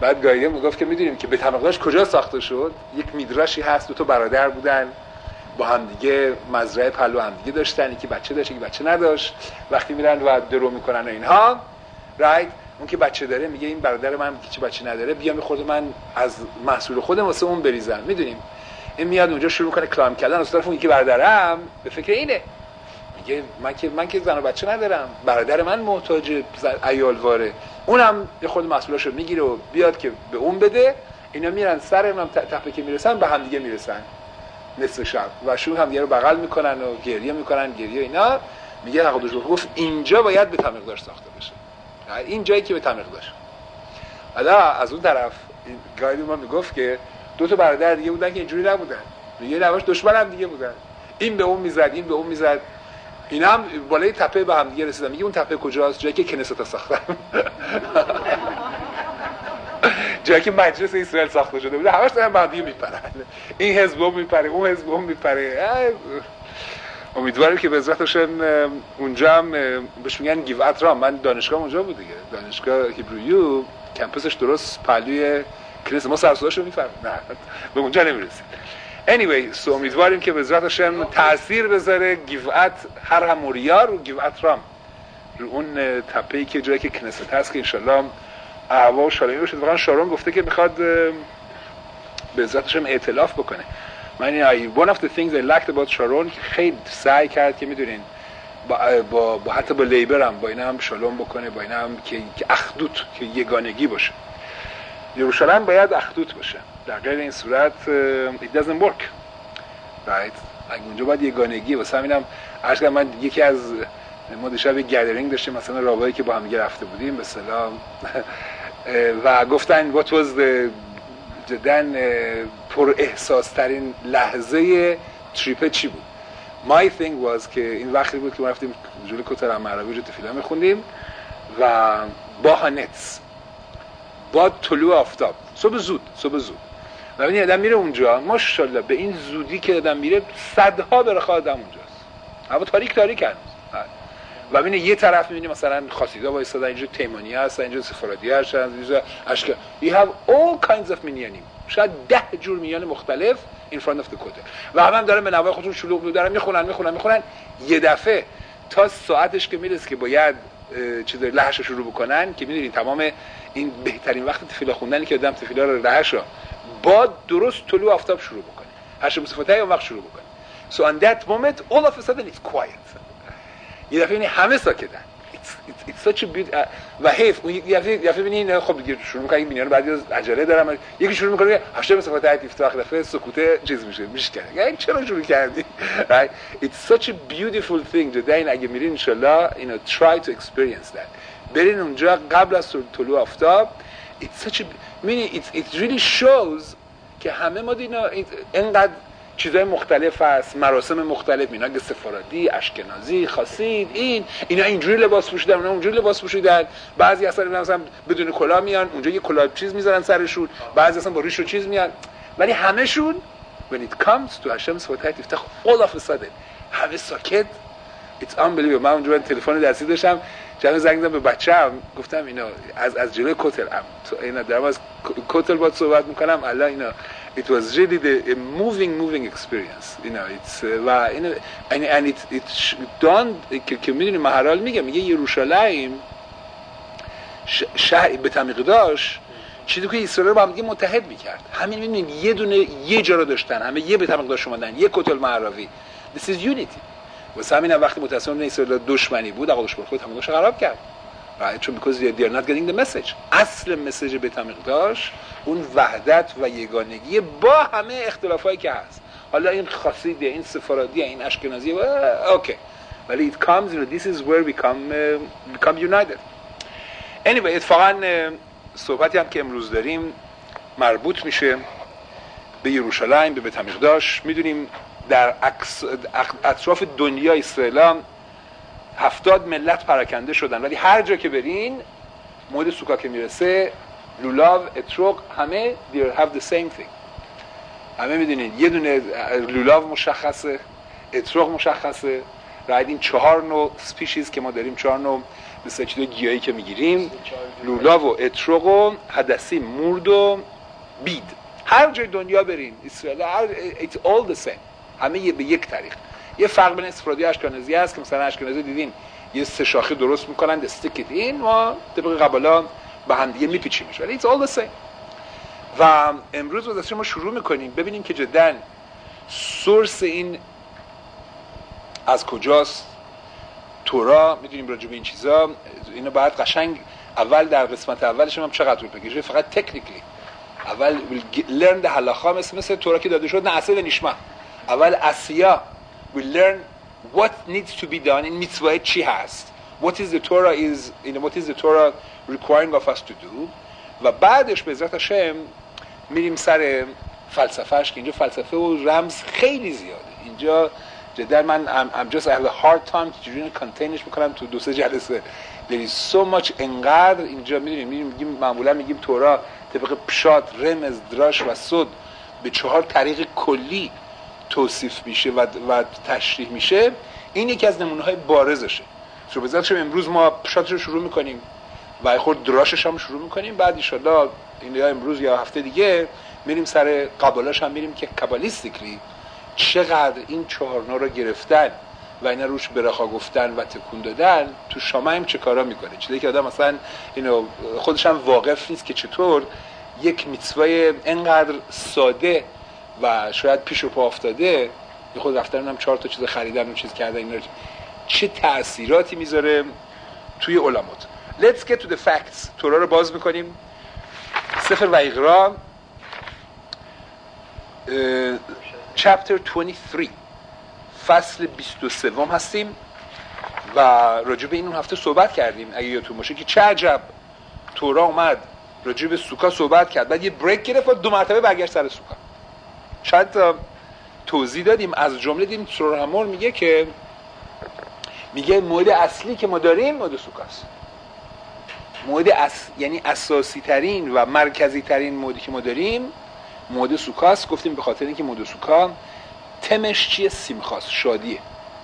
بعد گایده میگفت که میدونیم که بیت المقدس کجا ساخته شد. یک میدراشی هست، دو تا برادر بودن با هم دیگه مزرعه پلو هم دیگه داشتن، یکی بچه داشت یکی بچه نداشت. وقتی میرن و درو میکنن و اینها، رایت، اون که بچه داره میگه این برادر من که بچه نداره بیا میخورده من از محصول خودم واسه اون بریزم. میدونیم این میاد اونجا شروع کنه کلام کردن، از طرف اون یکی برادرم به فکر اینه، میگه من که زن و بچه ندارم، برادر من محتاج عیالواره، اونم یه خود محصولاشو میگیره و بیاد که به اون بده. اینا میرن سر اونم تپه که میرسن به هم دیگه میرسن نصف شب و شروع هم دیگه رو بغل میکنن و گریه میکنن اینا. میگه حق دوش گفت اینجا باید به تمقدار ساخته بشه، این جایی که به تمقدار. حالا از اون طرف گایدی ما میگفت که دو تا برادر دیگه بودن که اینجوری نبودن، یه نواش دشمن هم دیگه بودن، این به اون میزد این به اون میزد، اینا هم بالای تپه به هم دیگه رسیدن. میگه اون تپه کجاست؟ جایی که کنیسه ساختن جایی که مجلس اسرائیل ساخته شده بوده، همش دارن به هم دیگه میپرن، این حزب اون میپره اون حزب اون میپره. امیدوارم که به عزت هاشم اونجا هم بهش میگن گیوت رام. من دانشگاه اونجا بود دیگه، دانشگاه هیبرویو کمپسش درست پهلوی کنیسه، ما سرسداشو میفهمیم، نه به اونجا نمیرسیم. anyway امیدواریم که به عزت هاشم تاثیر بذاره گیوت هر هموریا رو گیوت رام، رو اون تپه‌ای که جایی که کنیسه هست، که ان شاءالله اهوا و شالمی بشه. واقعا شارون گفته که میخواد به عزت هاشم ائتلاف بکنه. من one of the things I liked about شارون که خیلی سعی کرد که میدونین با حتی با لیبر هم با اینا هم شالوم بکنه، با اینا هم که اخدود، که یگانگی باشه. یروشلم باید اخدود باشه، در غیر این صورت it doesn't work right. اگه اونجا باید یگانگی. واسه همینم عرض من یکی از ما دیشب یک گدرینگ داشتیم مثلا راوایی که با هم دیگه رفته بودیم به اصطلاح و گفتن what was the جداً پر احساس ترین لحظه تریپ چی بود. my thing was که این وقتی بود که ما رفتیم جلوی کتر معربی رو تفیلا میخوندیم و با هانتس با طلوع آفتاب صبح زود و ببینید آدم میره اونجا ماشاءالله به این زودی که آدم میره صدها برخواه آدم اونجاست، هوا تاریک هنوز و ببینید یه طرف میبینی مثلا خاصیدا وایسادن، اینجا تیمانی هستن، اینجا سفرادی هستن، اینجا اشکال you have all kinds of مینیانیم، شاید 10 جور مینیان مختلف in front of the kotel و هم دارن به نوای خودشون شلوغ دارن میخونن یه دفعه تا ساعتش که میرسه که باید چیز لحش شروع بکنن که میدونید تمام این بهترین وقت تفیلا خوندنی که آدم تفیلا رو لحش با درست طلوع آفتاب شروع بکنه، هشم صفاتای اون وقت شروع بکنه. so on that moment all of a sudden it's quiet. یه دفعه همه ساکتن. It's such a beauty و حیف یه دفعه ببینین خب دیگه شروع می‌کنن این بینیان بعضی از عجله دارن، یکی شروع می‌کنه هشم صفات افتتاح دفعه سکوت چیز میشه یعنی چرا شروع کردی right. It's such a beautiful thing جدا. این اگه میرین ان شاء الله try to experience that. برین اونجا قبل از طلوع آفتاب. It's such a it really shows که همه ما دینا اینقدر چیزای مختلف هست، مراسم مختلف، اینا سفارادی، اشکنازی، خاصید، اینا اینجوری لباس پوشیدن، اونا اونجوری لباس پوشیدن، بعضی اصلا مثلا بدون کلاه میان، اونجا یه کلاه چیز میذارن سرشون، بعضی اصلا با ریش و چیز میان، ولی همشون when it comes to هشم صفات افتتاح all of a sudden همه ساکت. It's unbelievable. من اونجا تلفن دستی داشتم، جلو زنگ زدم به بچه‌م گفتم اینا از جلوی کتل اینا دارم از کتل باهات صحبت میکنم الله اینا it was really a moving experience it's و and it don't که میدونی محرال میگه یروشلایم شهر به تمقداش چیزی که اسرائیل رو با هم دیگه متحد میکرد. همین میبینید یه دونه یه جا رو داشتن، همه یه به تمقداش اومدن، یه کتل معرفی. this is unity. واسه همین وقتی متأسفانه اسرائیل دشمنی بود آقا دشمن خود تمقداش خراب کرد چون because they are not getting the message. اصل مسیج بیت المقدس اون وحدت و یگانگی با همه اختلافایی که هست، حالا این خاصیده، این سفارادیه، این اشکنازیه، اوکی، ولی it comes this is where we become united. anyway اتفاقا صحبتی هم که امروز داریم مربوط میشه به یروشلایم، به بیت المقدس. میدونیم در اطراف دنیا اسرائیل 70 ملت پراکنده شدن، ولی هر جا که برین مورد سوکا که میرسه لولاو، اتروق، همه they have the same thing. همه میدونین یه دونه لولاو مشخصه، اتروق مشخصه، راید این 4 نوع سپیشیز که ما داریم، 4 نوع مثل چیزای گیاهی که میگیریم، لولاب و اترق و حدثی، مورد و بید. هر جای دنیا بریم اسرائیل it's all the same، همه به یک طریق. یه فرق بین سفرادی و اشکنازی هست که مثلا اشکنازی دیدین یه سه شاخه درست میکنن استیکت این، ما طبق قبلا با هم دیگه میپیچیمش، ولی it's all the same. و امروز واسه ما شروع میکنیم ببینیم که جداً سورس این از کجاست. تورا میدونیم راجع به این چیزا، اینو باید قشنگ اول در قسمت اولش هم چقدر طول بکشه، فقط تکنیکلی اول learn the هلاخا مثل تورا که داده شد، نه اصل و نیشما. اول اسیا we learn what needs to be done این میتوای چی هست، what is the Torah is what is the Torah requiring of us to do، و بعدش به عزت هاشم میریم سر فلسفهش که اینجا فلسفه و رمز خیلی زیاده. اینجا جدا من I'm just I have a hard time که چجوری کانتینش میکنم تو 2-3 جلسه. there is so much انقدر اینجا میگیم معمولا میگیم تورا طبق پشات، رمز، دراش و صد به 4 طریق کلی توصیف میشه و تشریح میشه. این یکی از نمونه‌های بارزشه. شو بذاریم امروز ما پشاتش رو شروع میکنیم و خود دراشش هم شروع میکنیم، بعد ان شاءالله این یا امروز یا هفته دیگه میریم سر قبالاش هم میریم که کابالیستیکلی چقدر این 4 نوع رو گرفتن و اینا روش برخا گفتن و تکون دادن تو شامایم چه کارا میکنه. چیزی که آدم مثلا اینو خودش هم واقف نیست که چطور یک میتوای انقدر ساده و شاید پیش و پا افتاده، خود رفتن هم 4 تا چیز خریدن و چیز کردن، اینا چه تأثیراتی میذاره توی علمات. Let's get to the facts. تورا رو باز میکنیم، سفر ویقرا chapter 23 فصل 23 هستیم و راجع به این اون هفته صحبت کردیم اگه یادتون باشه که چه عجب تورا اومد راجع به سوکا صحبت کرد، بعد یه بریک گرفت و 2 مرتبه برگشت سر سوکا. چند تا توضیح دادیم، از جمله دیدیم تورا همور میگه مورد اصلی که ما داریم مورد سوکاست. یعنی اساسی ترین و مرکزی ترین مودی که ما داریم مود سوکاست. گفتیم به خاطر اینکه مود سوکا تمش چیه؟ سیمخاست، شادیه.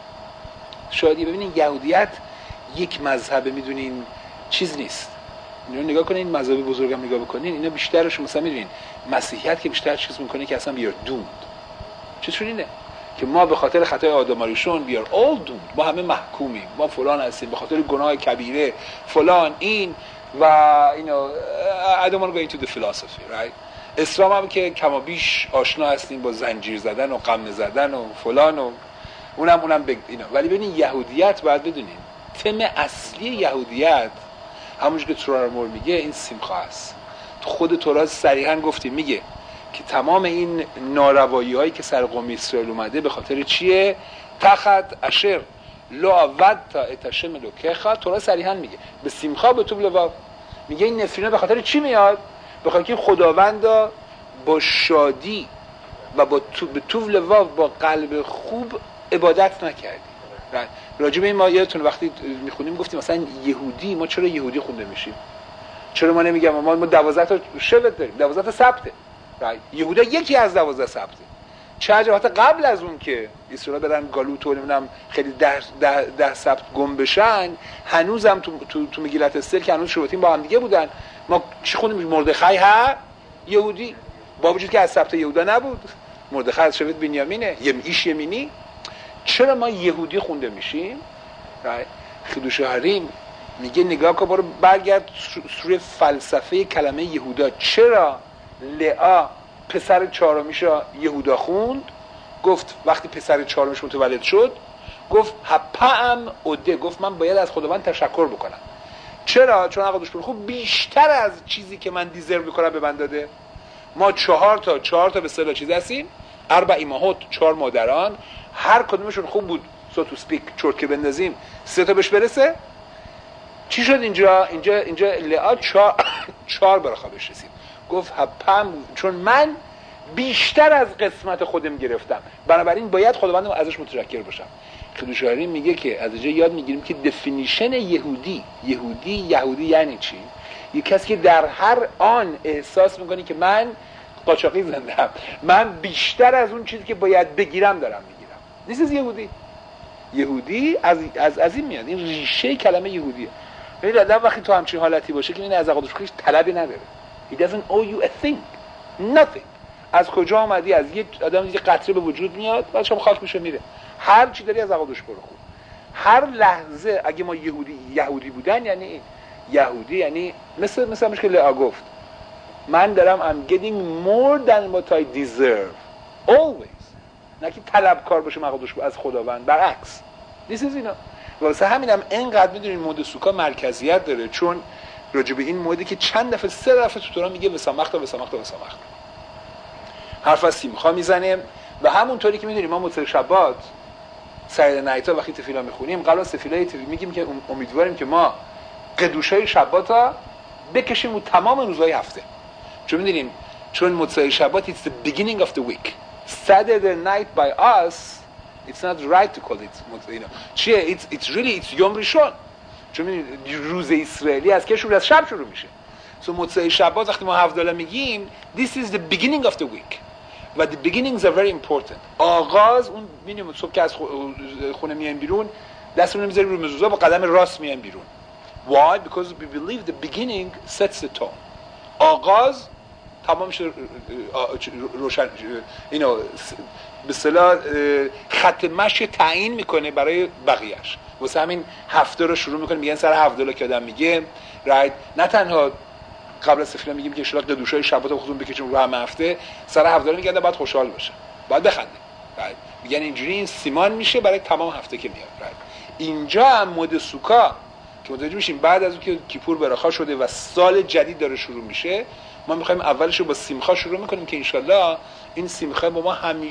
ببینین یهودیت یک مذهب، میدونین چیز نیست. اینو نگاه کنین، این مذهب بزرگم نگاه بکنین، اینا بیشترش مثلا میدونین مسیحیت که بیشتر چیز میکنه که اصلا بیار دومد. چطور اینه که ما به خاطر خطای آدم آریشون بیار all doomed، ما همه محکومیم، ما فلان هستیم به خاطر گناه کبیره فلان این و اینو I don't want to go into the philosophy right. اسلام هم که کما بیش آشنا هستیم با زنجیر زدن و قمه زدن و فلان و اونم اینا. ولی ببینید یهودیت باید بدونیم تم اصلی یهودیت همونجور که تورا میگه این سیمخا است. تو خود تورا صریحا گفتیم میگه که تمام این ناروایی هایی که سر قوم اسرائیل اومده به خاطر چیه؟ تخت اشر لا ود تا اتشم لوکخا. تورا صریحا میگه به سیمخا به توب لواو، میگه این نفرینه به خاطر چی میاد؟ به خاطر که خداوند با شادی و با توب لواو با قلب خوب عبادت نکردی. راجع به این ما یادتون وقتی میخونیم گفتیم مثلا یهودی، ما چرا یهودی خونده میشیم؟ چرا ما نمیگم ما 12 تا شبت داریم، 12 تا سبته. یهودا یکی از 12 سبته. چه عجب قبل از اون که اسرائیل برن گالوت و نمیدونم خیلی 10 سبت گم بشن، هنوزم تو مگیلت استر که هنوز شباطین با هم دیگه بودن، ما چی خوندیم؟ مردخای ها یهودی، با وجود که از سبت یهودا نبود. مردخای از شبت بنیامینه، یمینی. چرا ما یهودی خونده میشیم؟ خیدوش حریم میگه نگاه کن، برو برگرد سوره فلسفه کلمه یهودا. چرا لعا پسر چهارمیشا یهودا خوند؟ گفت وقتی پسر چهارمیش متولد شد گفت هپام اوده، گفت من باید از خداوند تشکر بکنم. چرا؟ چون آقا دوش خوب بیشتر از چیزی که من دیزرو میکنم به من داده. ما 4 تا به اصطلاح چیز هستیم، 4 ایماهات، 4 مادران، هر کدومشون خوب بود سو تو سپیک چرت که بندازیم 3 تا بهش برسه. چی شد اینجا لعا 4 برخا بهش رسید. گفت هپم، چون من بیشتر از قسمت خودم گرفتم، بنابراین باید خداوندم ازش متشکر باشم. خدوشاری میگه که از اینجا یاد میگیریم که دفینیشن یهودی یعنی چی؟ یک کسی که در هر آن احساس میکنه که من قاچاقی زندم، من بیشتر از اون چیزی که باید بگیرم دارم میگیرم. This is یهودی از این میاد، این ریشه کلمه یهودیه. ببین آدم وقتی تو همچین حالتی باشه که این از عقدش خودش طلبی نداره. He doesn't owe you a thing. Nothing. از کجا آمدی؟ از یه آدم دیگه قطره به وجود میاد، بعد شما خاک میشه میره. هر چی داری از عقدش برو خود. هر لحظه اگه ما یهودی بودن یعنی این. یهودی یعنی مثل که لئا گفت. من دارم I'm getting more than what I deserve. Always. نه که طلبکار باشه عقدش از خداوند، برعکس. This is واسه همینم اینقدر میدونین مود سوکا مرکزیت داره، چون راجع به این موردی که چند دفعه 3 دفعه تو تورا میگه وسامخت حرف از سیمخا میزنه. و همونطوری که میدونیم ما موسیقی شبات سایر نایتا وقتی تفیلا میخونیم قبل از تفیلای میگیم که امیدواریم که ما قدوشای شباتا بکشیم و تمام روزهای هفته، چون میدونیم چون موسیقی شبات it's the beginning of the week. Saturday night by us it's not right to call it چیه it's یوم ریشون، چون روز اسرائیلی از که شروع از شب شروع میشه. So موسیقی شبات وقتی ما $7 میگیم this is the beginning of the week و the beginnings are very important. آغاز اون میبینیم صبح که از خونه میایم بیرون دستمون رو میذاریم رو مزوزا با قدم راست میایم بیرون. Why? Because we believe the beginning sets the tone. آغاز تمام شد روشن به اصطلاح خط مشی تعیین میکنه برای بقیه‌اش. واسه همین هفته رو شروع میکنه میگن سر $7 که آدم میگه رایت، نه تنها قبل از سفیلا میگیم که اشتراک دوشای شبات خودمون بکشیم رو همه هفته، سر $7 میگن باید خوشحال باشه، باید بخنده. میگن اینجوری این سیمان میشه برای تمام هفته که میاد. اینجا هم مود سوکا که متوجه میشیم بعد از اون که کیپور برخا شده و سال جدید داره شروع میشه، ما میخوایم اولش رو با سیمخا شروع میکنیم که انشالله این سیمخا با ما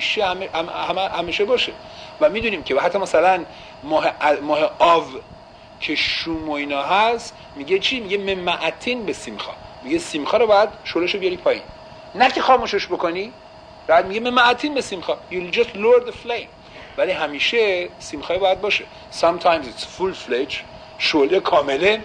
همیشه باشه. و میدونیم که حتی مثلا ماه آو که شوم و اینا هست میگه چی؟ میگه ممعتین به سیمخا، میگه سیمخا رو باید شورشو بیاری پایین، نه که خاموشش بکنی. بعد میگه ممعتین به سیمخا you'll just lower the flame. ولی همیشه سیمخا باید باشه. Sometimes it's full fledged شعله کامله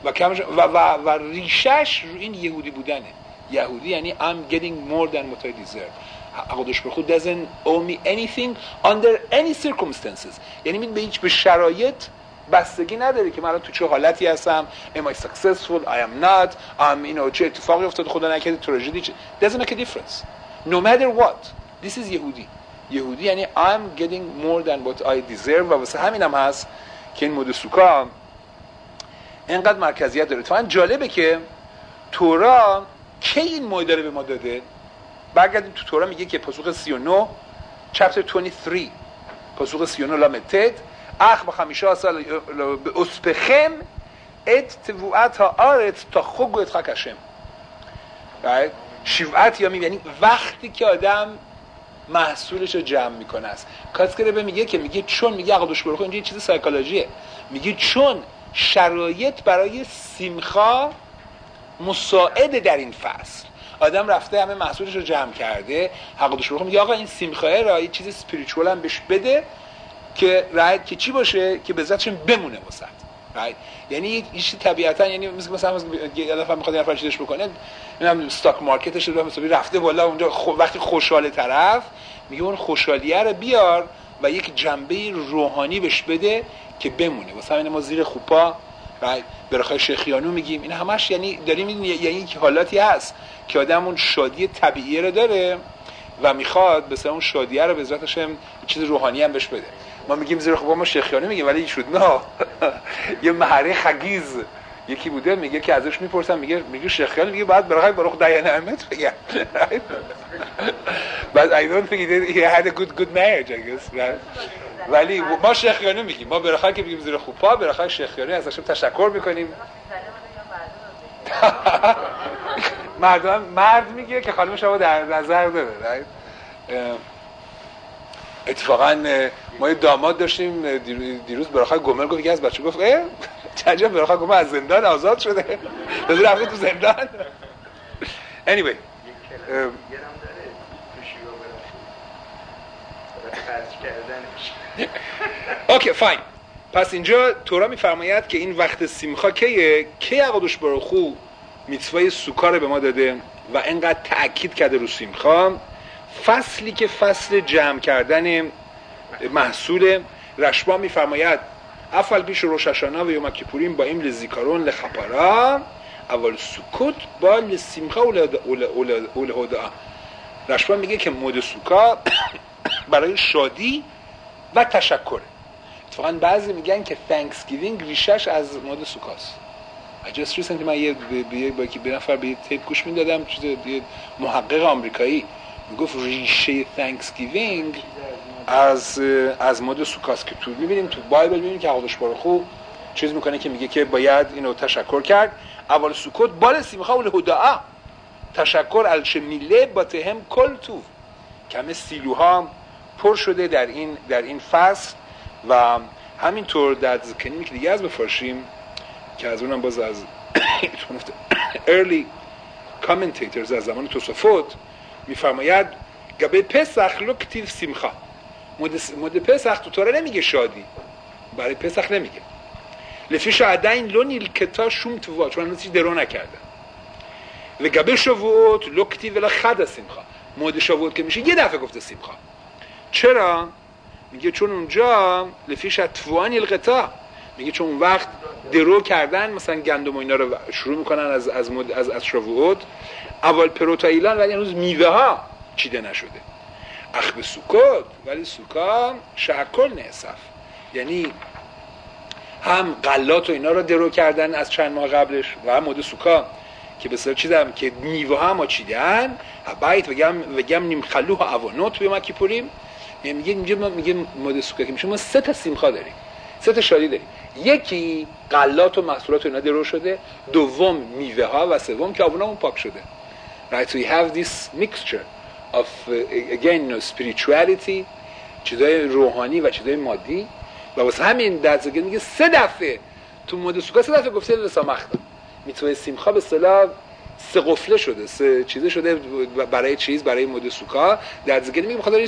و ریشش رو این یهودی بودنه. یهودی یعنی I'm getting more than what I deserve. عقدش به خود doesn't owe me anything under any circumstances. یعنی به شرایط بستگی نداره که من تو چه حالتی هستم. Am I successful? I am not. چه اتفاقی افتاد خدا نکرده، تراژدی doesn't make a difference. No matter what. This is یهودی یعنی I'm getting more than what I deserve. و واسه همینم هست که این مود سوکا اینقدر مرکزیت داره. تو جالبه که تورا کی این موعده رو به ما داده؟ برگردیم تو تورا میگه که پاسخ 39 chapter 23 پاسخ 39 لامتت اخ با 50 سال به اسپخم ات تبوعت ها آرت تا خوگ و اتخاکشم. شیوعت یا یعنی وقتی که آدم محصولش رو جمع میکنه است. کاسکره میگه که میگه چون میگه عقدش برخو اینجا یه چیز سایکولوژیه، میگه چون شرایط برای سیمخا مساعده در این فصل، آدم رفته همه محصولش رو جمع کرده، عقدش برخو میگه آقا این سیمخاه را یه چیز اسپریچوال هم بهش بده که رایت که چی باشه که به ذاتش بمونه واسط. رایت یعنی یه چیز طبیعتا، یعنی مثلا یه دفعه میخواد یه نفر چیزش بکنه، میگم استاک مارکتش رو مثلا رفته بالا اونجا وقتی خوشحال طرف میگه اون خوشحالیه رو بیار و یک جنبه روحانی بهش بده که بمونه. واسه همین ما زیر خوپا برخای شیخیانو میگیم این همش یعنی داریم یعنی یک حالاتی هست که آدم اون شادی طبیعی رو داره و میخواد مثلا اون شادیه رو به ذاتش هم چیز روحانی هم بهش بده. ما میگیم زیر خوپا ما شیخیانو میگیم ولی شد نه یه محره خگیز یکی بوده میگه که ازش میپرسن میگه شیخیان میگه بعد برای بروخ دای نعمت بگم but I don't think he had a good marriage I guess right? ولی ما شیخیانو میگیم، ما برای که بگیم زیر خوپا برای شیخیانو ازش تشکر میکنیم. مرد میگه که خانمش رو در نظر داره. اتفاقا ما یه داماد داشتیم دیروز برای گمر گفت یکی از بچه گفت چجا برای گمر از زندان آزاد شده داده رفته تو زندان. anyway اوکی فاین. پس اینجا تورا میفرماید که این وقت سیمخا کی عقدش برخو میتوای سوکا رو به ما داده و اینقدر تأکید کرده رو سیمخا، فصلی که فصل جمع کردن محصول. رشبا میفرماید افل پیش روش هاشانا و یوم کیپوریم با این لزیکارون لخپارا اول سکوت با لسیمخا و لهدعا. رشبان میگه که مود سوکا برای شادی و تشکر. اتفاقا بعضی میگن که Thanksgiving ریشش از مود سوکاست. I just recently من به نفر به تیپ گوش میدادم، یه محقق آمریکایی میگفت ریشه Thanksgiving از مود سوکاست که تو میبینیم تو بایبل میبینیم که حقوقش خوب چیز میکنه که میگه که باید اینو تشکر کرد. اول سکوت بال سیمخا و لهدعا تشکر الشمیله با تهم کل تو که همه سیلوها پر شده در این فصل. و همینطور در کلمه‌ای که دیگه از بفرشیم که از اونم باز از early commentators از زمان توسفوت میفرماید گبه پسخ لکتیو سیمخا. مود پسخ تو تاره نمیگه شادی، برای پسخ نمیگه لفیش عدین لونیل کتا شوم تو چون هنوز چیز درو نکردن. و گبه شووت لکتیو ولا خد سیمخا. مود شووت که میشه یه دفعه گفته سیمخا. چرا؟ میگه چون اونجا لفیش اتفوانی القطا، میگه چون اون وقت درو کردن مثلا گندم و اینا رو شروع میکنن از شووت اول پروتایلان، ولی هنوز میوه ها چیده نشده. اخ سوکوت ولی سوکا شکل نصف، یعنی هم غلات و اینا رو درو کردن از چند ماه قبلش و هم مود سوکا که بسیار چیزم که میوه ها چیدن بیت وگم نیم خلوه اوانوت به مکی پوریم. میگه مود سوکا که میشه ما 3 تا سیمخا داریم، 3 تا شادی داریم. یکی غلات و محصولات و اینا درو شده، دوم میوه ها و سوم که آبونامون پاک شده. Right, so we have this mixture of again spirituality، چیزای روحانی و چیزای مادی. و واسه همین درس میگه 3 دفعه تو مود سوکا 3 دفعه گفته لسامختا میتونه سیمخا به اصطلاح 3 قفله شده، 3 چیزه شده برای چیز، برای مود سوکا. در ذکر میگه بخاطر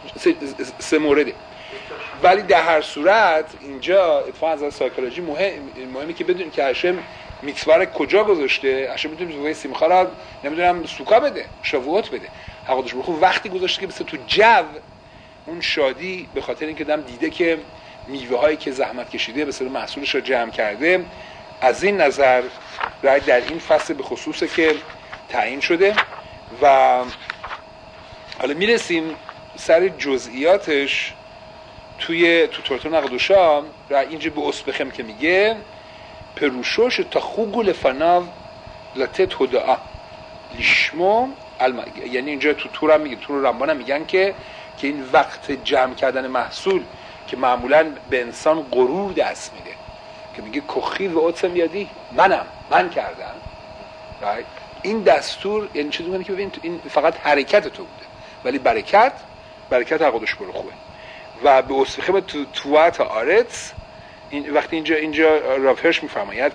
3 مورده. ولی در هر صورت اینجا اتفاقا از سایکولوژی مهمه که بدونید که هاشم میتوار کجا گذاشته. هاشم میتونه واسه سیمخا را نمیدونم سوکا بده، شووت بده، حقوقش بخو وقتی گذاشته که مثلا تو جو اون شادی به خاطر اینکه دم دیده که میوه هایی که زحمت کشیده به اصطلاح محصولش رو جمع کرده. از این نظر در این فصل به خصوصه که تعیین شده. و حالا میرسیم سر جزئیاتش تو تورتو نقدوشا. اینجا به اسبخم که میگه پروشوش تا خوگو لفناو لتت هدعا لیشمو یعنی اینجا تو تورم میگه، تو رمبان هم میگن که این وقت جمع کردن محصول که معمولاً به انسان غرور دست میده که میگه کخی و اوتسم یادی من کردم. این دستور یعنی چیزی میگه که ببین این فقط حرکت تو بوده ولی برکت حقودش برو خوبه. و به اصفخه تو توات آرتس این وقتی اینجا رافرش میفرماید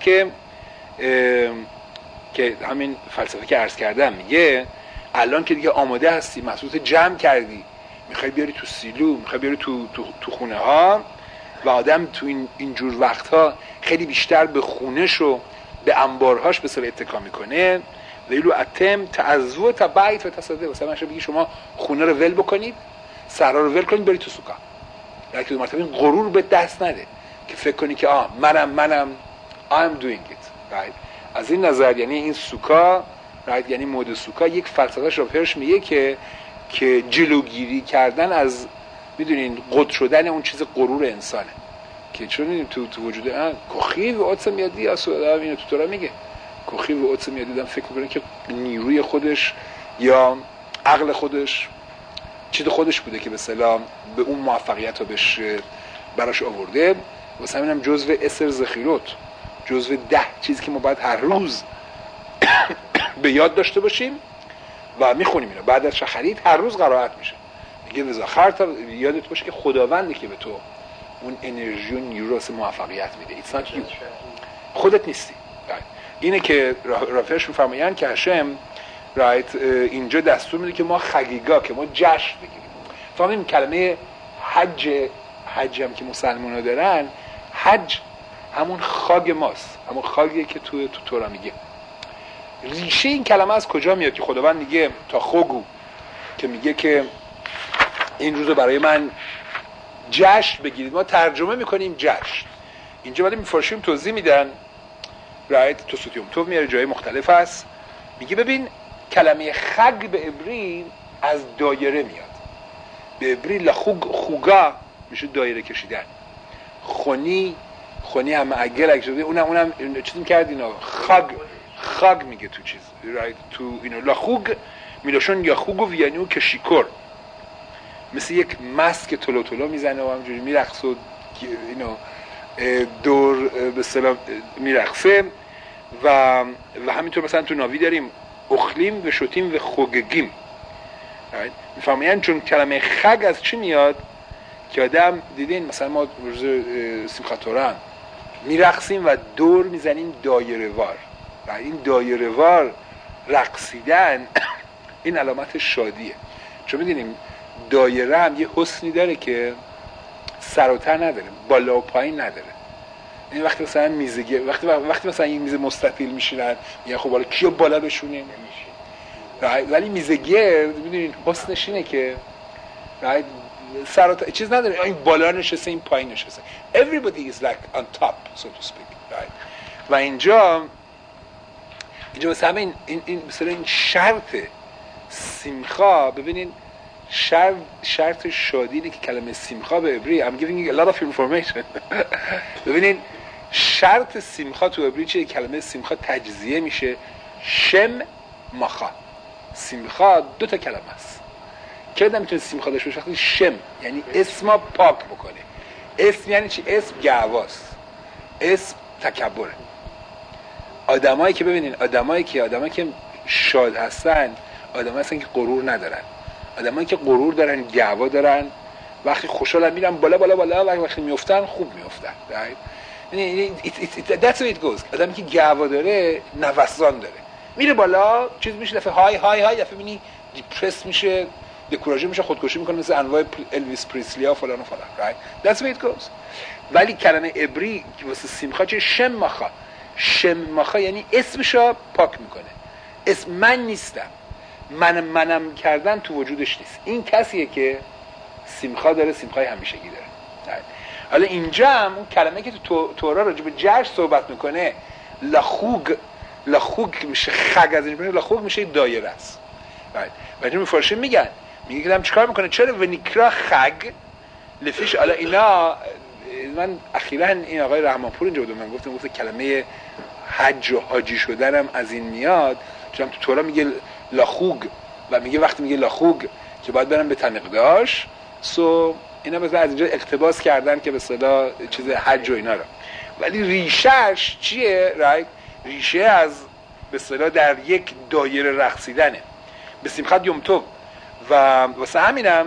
که همین فلسفه که عرض کردم، میگه الان که دیگه آماده هستی، محصولات جمع کردی، میخوای بیاری تو سیلو، میخوای بیاری تو خونه ها. و آدم تو اینجور وقتها خیلی بیشتر به خونش و به انبارهاش به صلاح اتکا میکنه. ویلو اتم تعزو تا بیت و تصاده. مثلا من بگی شما خونه رو ول بکنید، صحرا رو ول کنید، برید تو سوکا. یعنی دو مرتبه این غرور به دست نده که فکر کنی که منم I'm doing it. right? از این نظر یعنی این سوکا right? یعنی مود سوکا یک فلسفه شوپرش میگه که جلوگیری کردن از میدونین قد شدن اون چیز غرور انسانه که چون تو وجود کخی و عدس میادی اصلا اینو تو تورا میگه کخی و عدس میادی دادم فکر میکنه که نیروی خودش یا عقل خودش چیز خودش بوده که به سلام به اون موفقیت رو براش آورده. واسه همینم جزو اسر ذخیرات، جزو 10 چیزی که ما باید هر روز به یاد داشته باشیم و میخونیم اینو بعد از شخرید هر روز قرائت میشه. میگه وزاخر تا یادت باشه که خداوندی که به تو اون انرژی و نیروی موفقیت میده. It's not you. خودت نیستی. اینه که رافرش میفرمایند که هشم اینجا دستور میده که ما خگیگا، که ما جشن بگیریم. فهمیم کلمه حج هم که مسلمان‌ها دارن، حج همون خاگ ماست، همون خاگیه که تو تورا میگه. ریشه این کلمه از کجا میاد که خداوند میگه تا خوگو که میگه که این روزو برای من جشن بگیرید. ما ترجمه میکنیم جشن، اینجا ولی میفرشیم توضیح میدن رایت توسط یوم توف میاره جای مختلف هست. میگه ببین کلمه خگ به عبری از دایره میاد. به عبری لخوگ خوگا میشه دایره کشیدن. خونی هم اگل شده اونم چیزی کرد اینا خگ میگه تو چیز رایت تو اینا لخوگ میلاشون یا خوگو ویانو که شیکر مثل یک ماسک تلو میزنه و همجوری میرقصه و اینو دور به سلام میرقصه و همینطور مثلا تو ناوی داریم اخلیم و شوتیم و خوگگیم. میفهمین چون کلمه خگ از چی میاد که آدم دیدین مثلا ما روز سیمخات تورا میرقصیم و دور میزنیم دایره وار و این دایره وار رقصیدن این علامت شادیه. چون میدونیم دایره هم یه حسنی داره که سر و ته نداره، بالا و پایین نداره. این وقتی مثلا میزگه وقتی مثلا این میز مستطیل میشینن میگن خب حالا کیو بالا بشونیم نمیشه، ولی میزگه میدونین حسنش اینه که سر و ته چیز نداره، این بالا نشسته این پایین نشسته. Everybody is like on top so to speak right. و اینجا مثلا این مثلا این شرط سیمخا ببینین شرط شادی اینه که کلمه سیمخا به عبری I'm giving you a lot of information ببینین شرط سیمخا تو عبری چیه؟ کلمه سیمخا تجزیه میشه شم مخا. سیمخا 2 کلمه است که آدم میتونه سیمخا داشته باشه. وقتی شم یعنی اسم پاک بکنه. اسم یعنی چی؟ اسم گواست، اسم تکبره. آدمایی که ببینین آدمایی که شاد هستن آدمایی هستن که غرور ندارن. آدمایی که غرور دارن گوا دارن وقتی خوشحالن میرن بالا و وقتی میافتن خوب میافتن. یعنی that's how it goes. آدمی که گوا داره نوسان داره میره بالا چیز میشه دفعه های دفعه میبینی دیپرس میشه دکوراژه میشه خودکشی میکنه مثل انواع الویس پریسلی ها فلان و فلان right that's how it goes. ولی کلمه عبری واسه سیمخا چه شمخا یعنی اسمشو پاک میکنه. اسم من نیستم، منم کردن تو وجودش نیست. این کسیه که سیمخا داره، سیمخای همیشگی داره. حالا اینجا هم اون کلمه که تو تورا راجع به جشن صحبت میکنه لخوگ میشه خگ، از اینجا لخوگ میشه دایره است. و اینجا میفرشیم میگه که چیکار میکنه؟ چرا ونیکرا خگ لفیش. حالا اینا من اخیراً این آقای رحمانپور اینجا بود من گفت کلمه حج و حاجی شدنم از این میاد، چون تو تورا میگه لاخوگ و میگه وقتی میگه لاخوگ که باید برن به تنقداش اینا مثلا از اینجا اقتباس کردن که به اصطلاح چیز حج و اینا رو. ولی ریشهش چیه؟ ریشه از به اصطلاح در یک دایره رقصیدنه به سیمخات یوم توف. و واسه همینم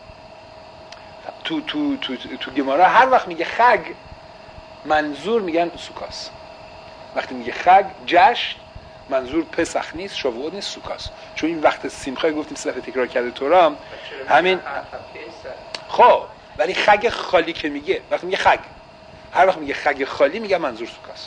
تو گمارا هر وقت میگه خگ منظور میگن سوکاس. وقتی میگه خگ جشن منظور پسخ نیست، شاووت نیست، سوکاس. چون این وقت سیمخای گفتیم 3 دفعه تکرار کرده تورا همین. خب ولی خگ خالی که میگه وقتی میگه خگ هر وقت میگه خگ خالی میگه منظور سوکاس.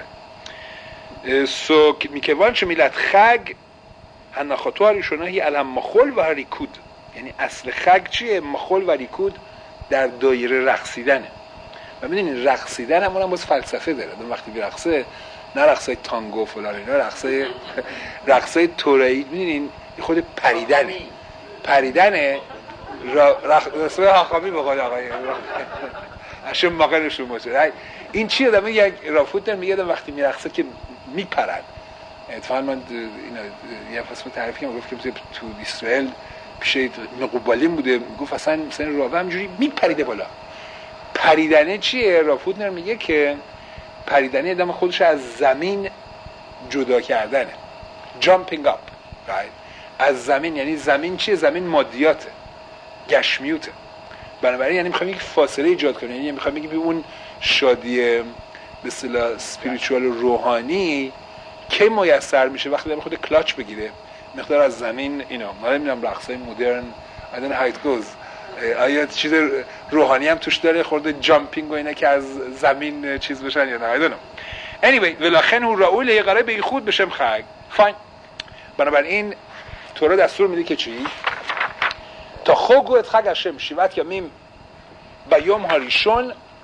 سو میکوان چه میلت خگ هنخاتو هریشونهی علم مخول و هریکود. یعنی اصل خگ چیه؟ مخول و ریکود در دایره رقصیدنه. و میدونین رقصیدن همون باز فلسفه داره. وقتی برقصه نه رقصای تانگو فلان اینا، رقصای تورایی میدونین خود پریدنه رقصای حاخامی بقول آقای اشم ماقنشون باشه. این چیه؟ دم یک رافوت میگه وقتی میرقصه که میپرد. اتفاقا من اینا یه فصل تعریف کردم گفت که تو اسرائیل پیش مقوبالین بوده، گفت اصلا مثلا راوه همجوری میپریده بالا. پریدنه چیه؟ رافوتنر میگه که پریدنه آدم خودش از زمین جدا کردنه. jumping up right. از زمین یعنی زمین چیه؟ زمین مادیاته، گشمیوته. بنابراین یعنی میخوایم یک فاصله ایجاد کنیم، یعنی میخوایم بگیم اون شادی به اصطلاح اسپریچوال روحانی کی میسر میشه؟ وقتی آدم خود کلاچ بگیره مقدار از زمین اینا. من نمیدونم رقصای مدرن I don't know how it goes آیا چیز روحانی هم توش داره خورده جامپینگ و اینا که از زمین چیز بشن یا نه I don't know. anyway ولخن او راول یه قراره به خود بشم خگ فاین. بنابراین تورا دستور میده که چی؟ تا خوگو ات خگ هشم شیوت یمیم بیوم هاریشون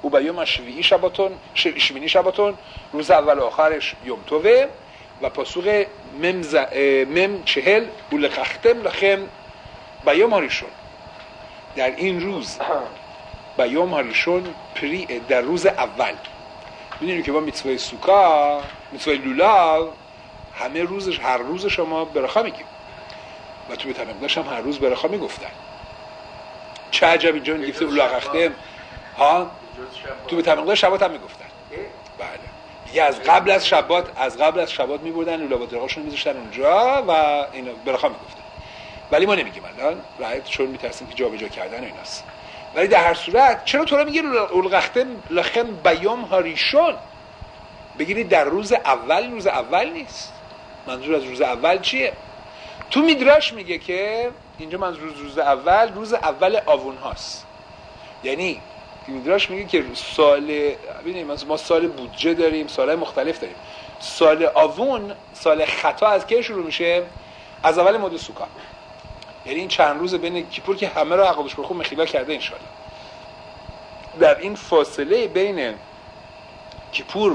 و بیوم شویی شباتون شمینی شباتون، روز اول و آخرش یوم توه و پاسوق مم 40 و لقختم لخم بیوم هاریشون. در این روز بیوم هاریشون در روز اول. میدونید که با میتوای سوکا، میتوای لولاو، همه روزش هر روز شما برخا میگیم و تو به تنقداش هم هر روز برخا میگفتن. چه عجب اینجا گفته لقختم ها، تو به تنقداش شبات هم میگفتن. بله دیگه از قبل از شبات میبردن لولاوات رقاشون میذاشتن اونجا و اینا برخا میگفتن. ولی ما نمیگیم الان رایت، چون میترسیم که جابجا کردن ایناست. ولی در هر صورت چرا تو را میگه لقختم لخم بیوم هاریشون؟ بگیرید در روز اول نیست. منظور از روز اول چیه؟ تو میدراش میگه که اینجا منظور روز اول آوون هاست. یعنی میدراش میگه که ببینید ما سال بودجه داریم، سالهای مختلف داریم. سال آوون، سال خطا از کی شروع میشه؟ از اول ماه سوکا. یعنی این چند روز بین کیپور که همه رو عقدش بخون مخیلا کرده انشالله. در این فاصله بین کیپور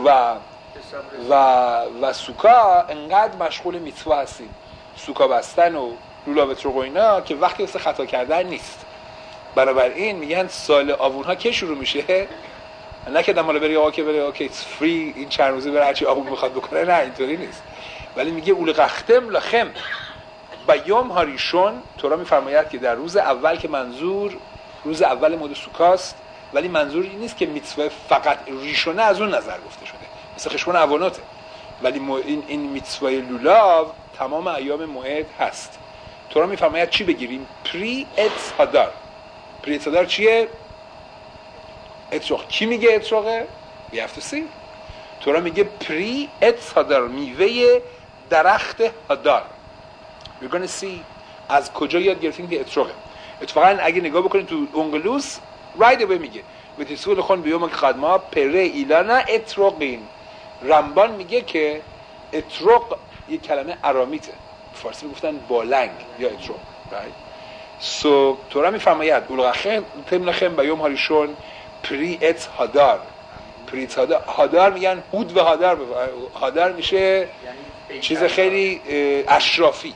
و سوکا انقدر مشغول میتوا هستیم، سوکا بستن و لولاوت رو اینا، که وقتی واسه خطا کردن نیست. بنابراین میگن سال آوون ها کی شروع میشه؟ نه که دمالا بری آقا که بری اوکی ایتس فری، این چند روزه بره هرچی آوون میخواد بکنه، نه اینطوری نیست. ولی میگه اولقختم لخم بیوم هاریشون. تورا میفرماید که در روز اول که منظور روز اول ماه سوکاست، ولی منظور این نیست که میتوا فقط ریشونه از اون نظر گفته شده، مثل خشبون اواناته. ولی این میتوای لولاو تمام ایام موعد هست. تورا میفرماید چی بگیریم؟ پری اتس هادار. پری اتس هادار چیه؟ اتروق. کی میگه اتروقه؟ we have to see. تورا میگه پری اتس هادار، میوه درخت هادار. we're going to see از کجا یاد گرفتیم که اتروقه. اتفاقا اگه نگاه بکنید تو اونگلوس رایت اوی میگه و تسول خون بیوم خدما پره ایلانا اتروقین. رمبان میگه که اتروق یک کلمه ارامیته، فارسی گفتن بالنگ یا اتروق. سو تورا میفرماید اولقختم لخم بیوم هاریشون پری اتس هادار. پری اتس هادار میگن هود و هادار. هادار میشه چیز خیلی اشرافی،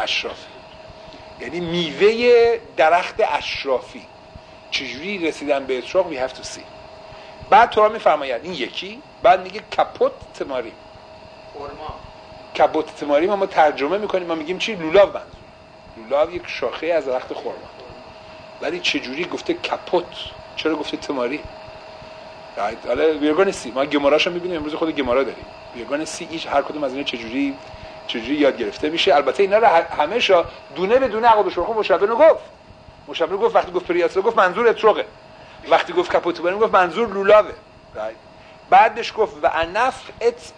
یعنی میوه درخت اشرافی. چجوری رسیدن به اتروق we have to see. بعد تورا میفرماید این یکی، بعد میگه کپوت تماری. کپوت تماری ما ترجمه میکنیم، ما میگیم چی؟ لولاو. منظور لولاو یک شاخه از درخت خرما. ولی چجوری گفته کپوت؟ چرا گفته تماری؟ حالا we're going to see. ما گماراشو میبینیم، امروز خود گمارا داریم. we're going to see ایش هر کدوم از اینا چجوری یاد گرفته میشه. البته اینا رو همه‌شا دونه به دونه عقب شروع مشابهنو گفت وقتی گفت پریاتو گفت منظور اتروقه، وقتی گفت کپوتو گفت منظور لولاوه. بعدش گفت و انف اتس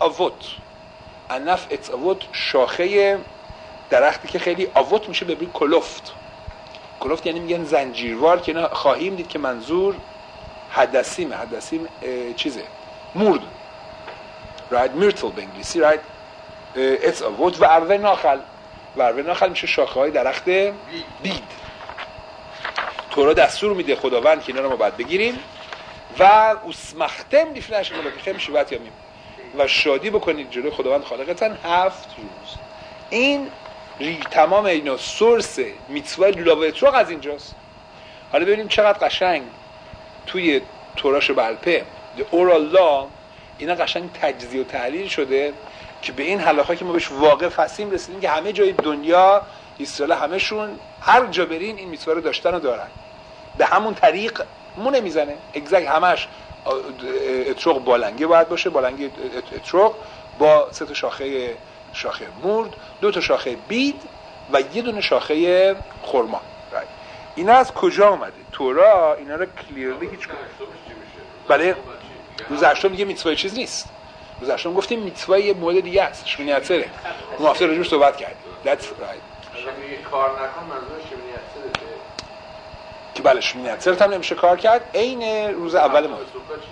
آوت، شاخه درختی که خیلی آوت میشه به کلفت یعنی میگن زنجیروار، که اینا خواهیم دید که منظور حدسیم چیزه مورد، میرتل به انگلیسی. اتس آوت و عروه ناخل میشه شاخه های درخت بید. تورا دستور میده خداوند که اینا رو ما باید بگیریم و اسمختم لیفنش ملائکه شیوت یامیم، و شادی بکنید جلوی خداوند خالقتن 7 روز. این تمام اینا سورس میتوای لولاو اتروق از اینجاست. حالا ببینیم چقدر قشنگ توی تورا شبالپه اورال لا اینا قشنگ تجزیه و تحلیل شده که به این حلاخه که ما بهش واقف هستیم رسیدیم که همه جای دنیا اسرائیل همشون هر جا برین این میتوا رو داشتن و دارن. به همون طریق مونه میزنه اگزکت همش اتروق بالنگه باید باشه، بالنگه اتروق با 3 تا شاخه مورد، 2 تا شاخه بید و 1 دونه شاخه خرما. اینا از کجا اومده؟ تورا اینا رو کلیرلی هیچ بله روز هشتم دیگه میتوای چیز نیست. روز هشتم گفتیم میتوای یه مورد دیگه است، شمینی عطره. اون هفته راجعش صحبت کردیم. That's right. اگه کار نکن منظور شمینی عطره که بله شمینی عطره هم نمیشه کار کرد. عین روز اول ماه.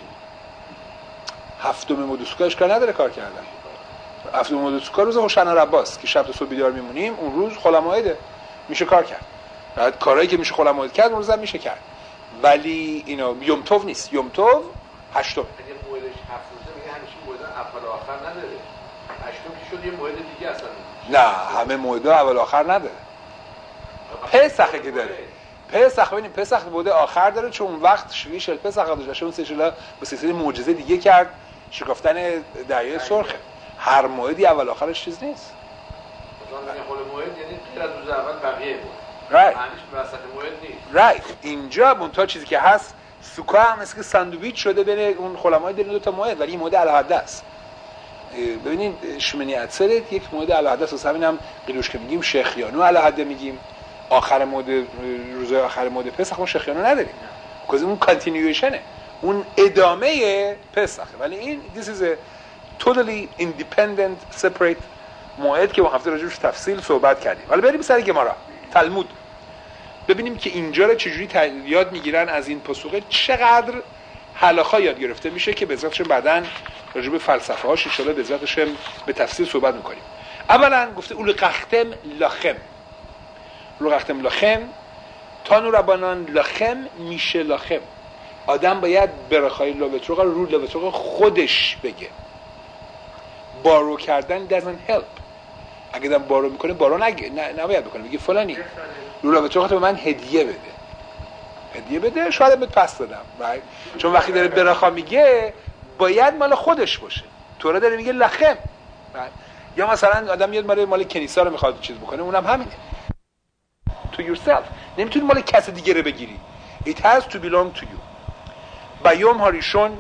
هفتم ماه اشکال نداره کار کردن. هفتم ماه روز هوشعنا رباس که شب تا صبح بیدار میمونیم، اون روز خلمایده میشه کار کرد. بعد کارهایی که میشه خلماید کرد اون روز هم میشه کرد. ولی اینا یوم توو نیست. یوم توو هشتم. اگه موعدش 7 روزه میگه همیشه موعد اول و آخر نداره. هشتم که شد یه موعد دیگه اصلا. نه همه موعدا اول و آخر نداره. پسخه که داره. پسخ ببینید پسخ بوده آخر داره چون اون وقت شویش پسخ داشته اون سلسله به سلسله معجزه دیگه کرد شکفتن دریای سرخ. هر موعدی اول آخرش چیز نیست. مثلا میگه خود موعد یعنی غیر از روز اول بقیه بود. رایت. معنیش وسط موعد نیست. رایت. اینجا منتها چیزی که هست سوکا هم مثل که ساندویچ شده بین اون خلمای دو تا موعد ولی این موعد الحده است. ببینید شمنی اتصرت یک موعد الحده است. همینم قلوش که میگیم شیخیانو الحده میگیم. آخر موعد روز آخر موعد پسخ ما شیخیانو نداریم. because اون کانتینیویشنه. اون ادامه پسخه. ولی این this is a totally independent separate موعد که ما هفته راجعش تفصیل صحبت کردیم. حالا بریم سر گمارا تلمود ببینیم که اینجا رو چجوری یاد میگیرن از این پاسخه چقدر حلاخا یاد گرفته میشه که به ذاتش بعداً راجع به فلسفه هاش ان شاءالله به ذاتش به تفصیل صحبت میکنیم. اولا گفته اول قختم لاخم. اول قختم لاخم تانو ربانان لاخم میشه لاخم. آدم باید برخای لوبتروق رو لوبتروق خودش بگه. بارو کردن doesn't help. اگه دم بارو میکنه بارو نباید بکنه. بگه فلانی لوبتروق تو به من هدیه بده شاید بهت پس دادم right؟ چون وقتی داره برخا میگه باید مال خودش باشه. تو را داره میگه لخم right؟ یا مثلا آدم میاد مال کنیسا رو میخواد چیز بکنه اونم همینه to yourself. نمیتونی مال کس دیگه رو بگیری. it has to belong to you. بیوم هاریشون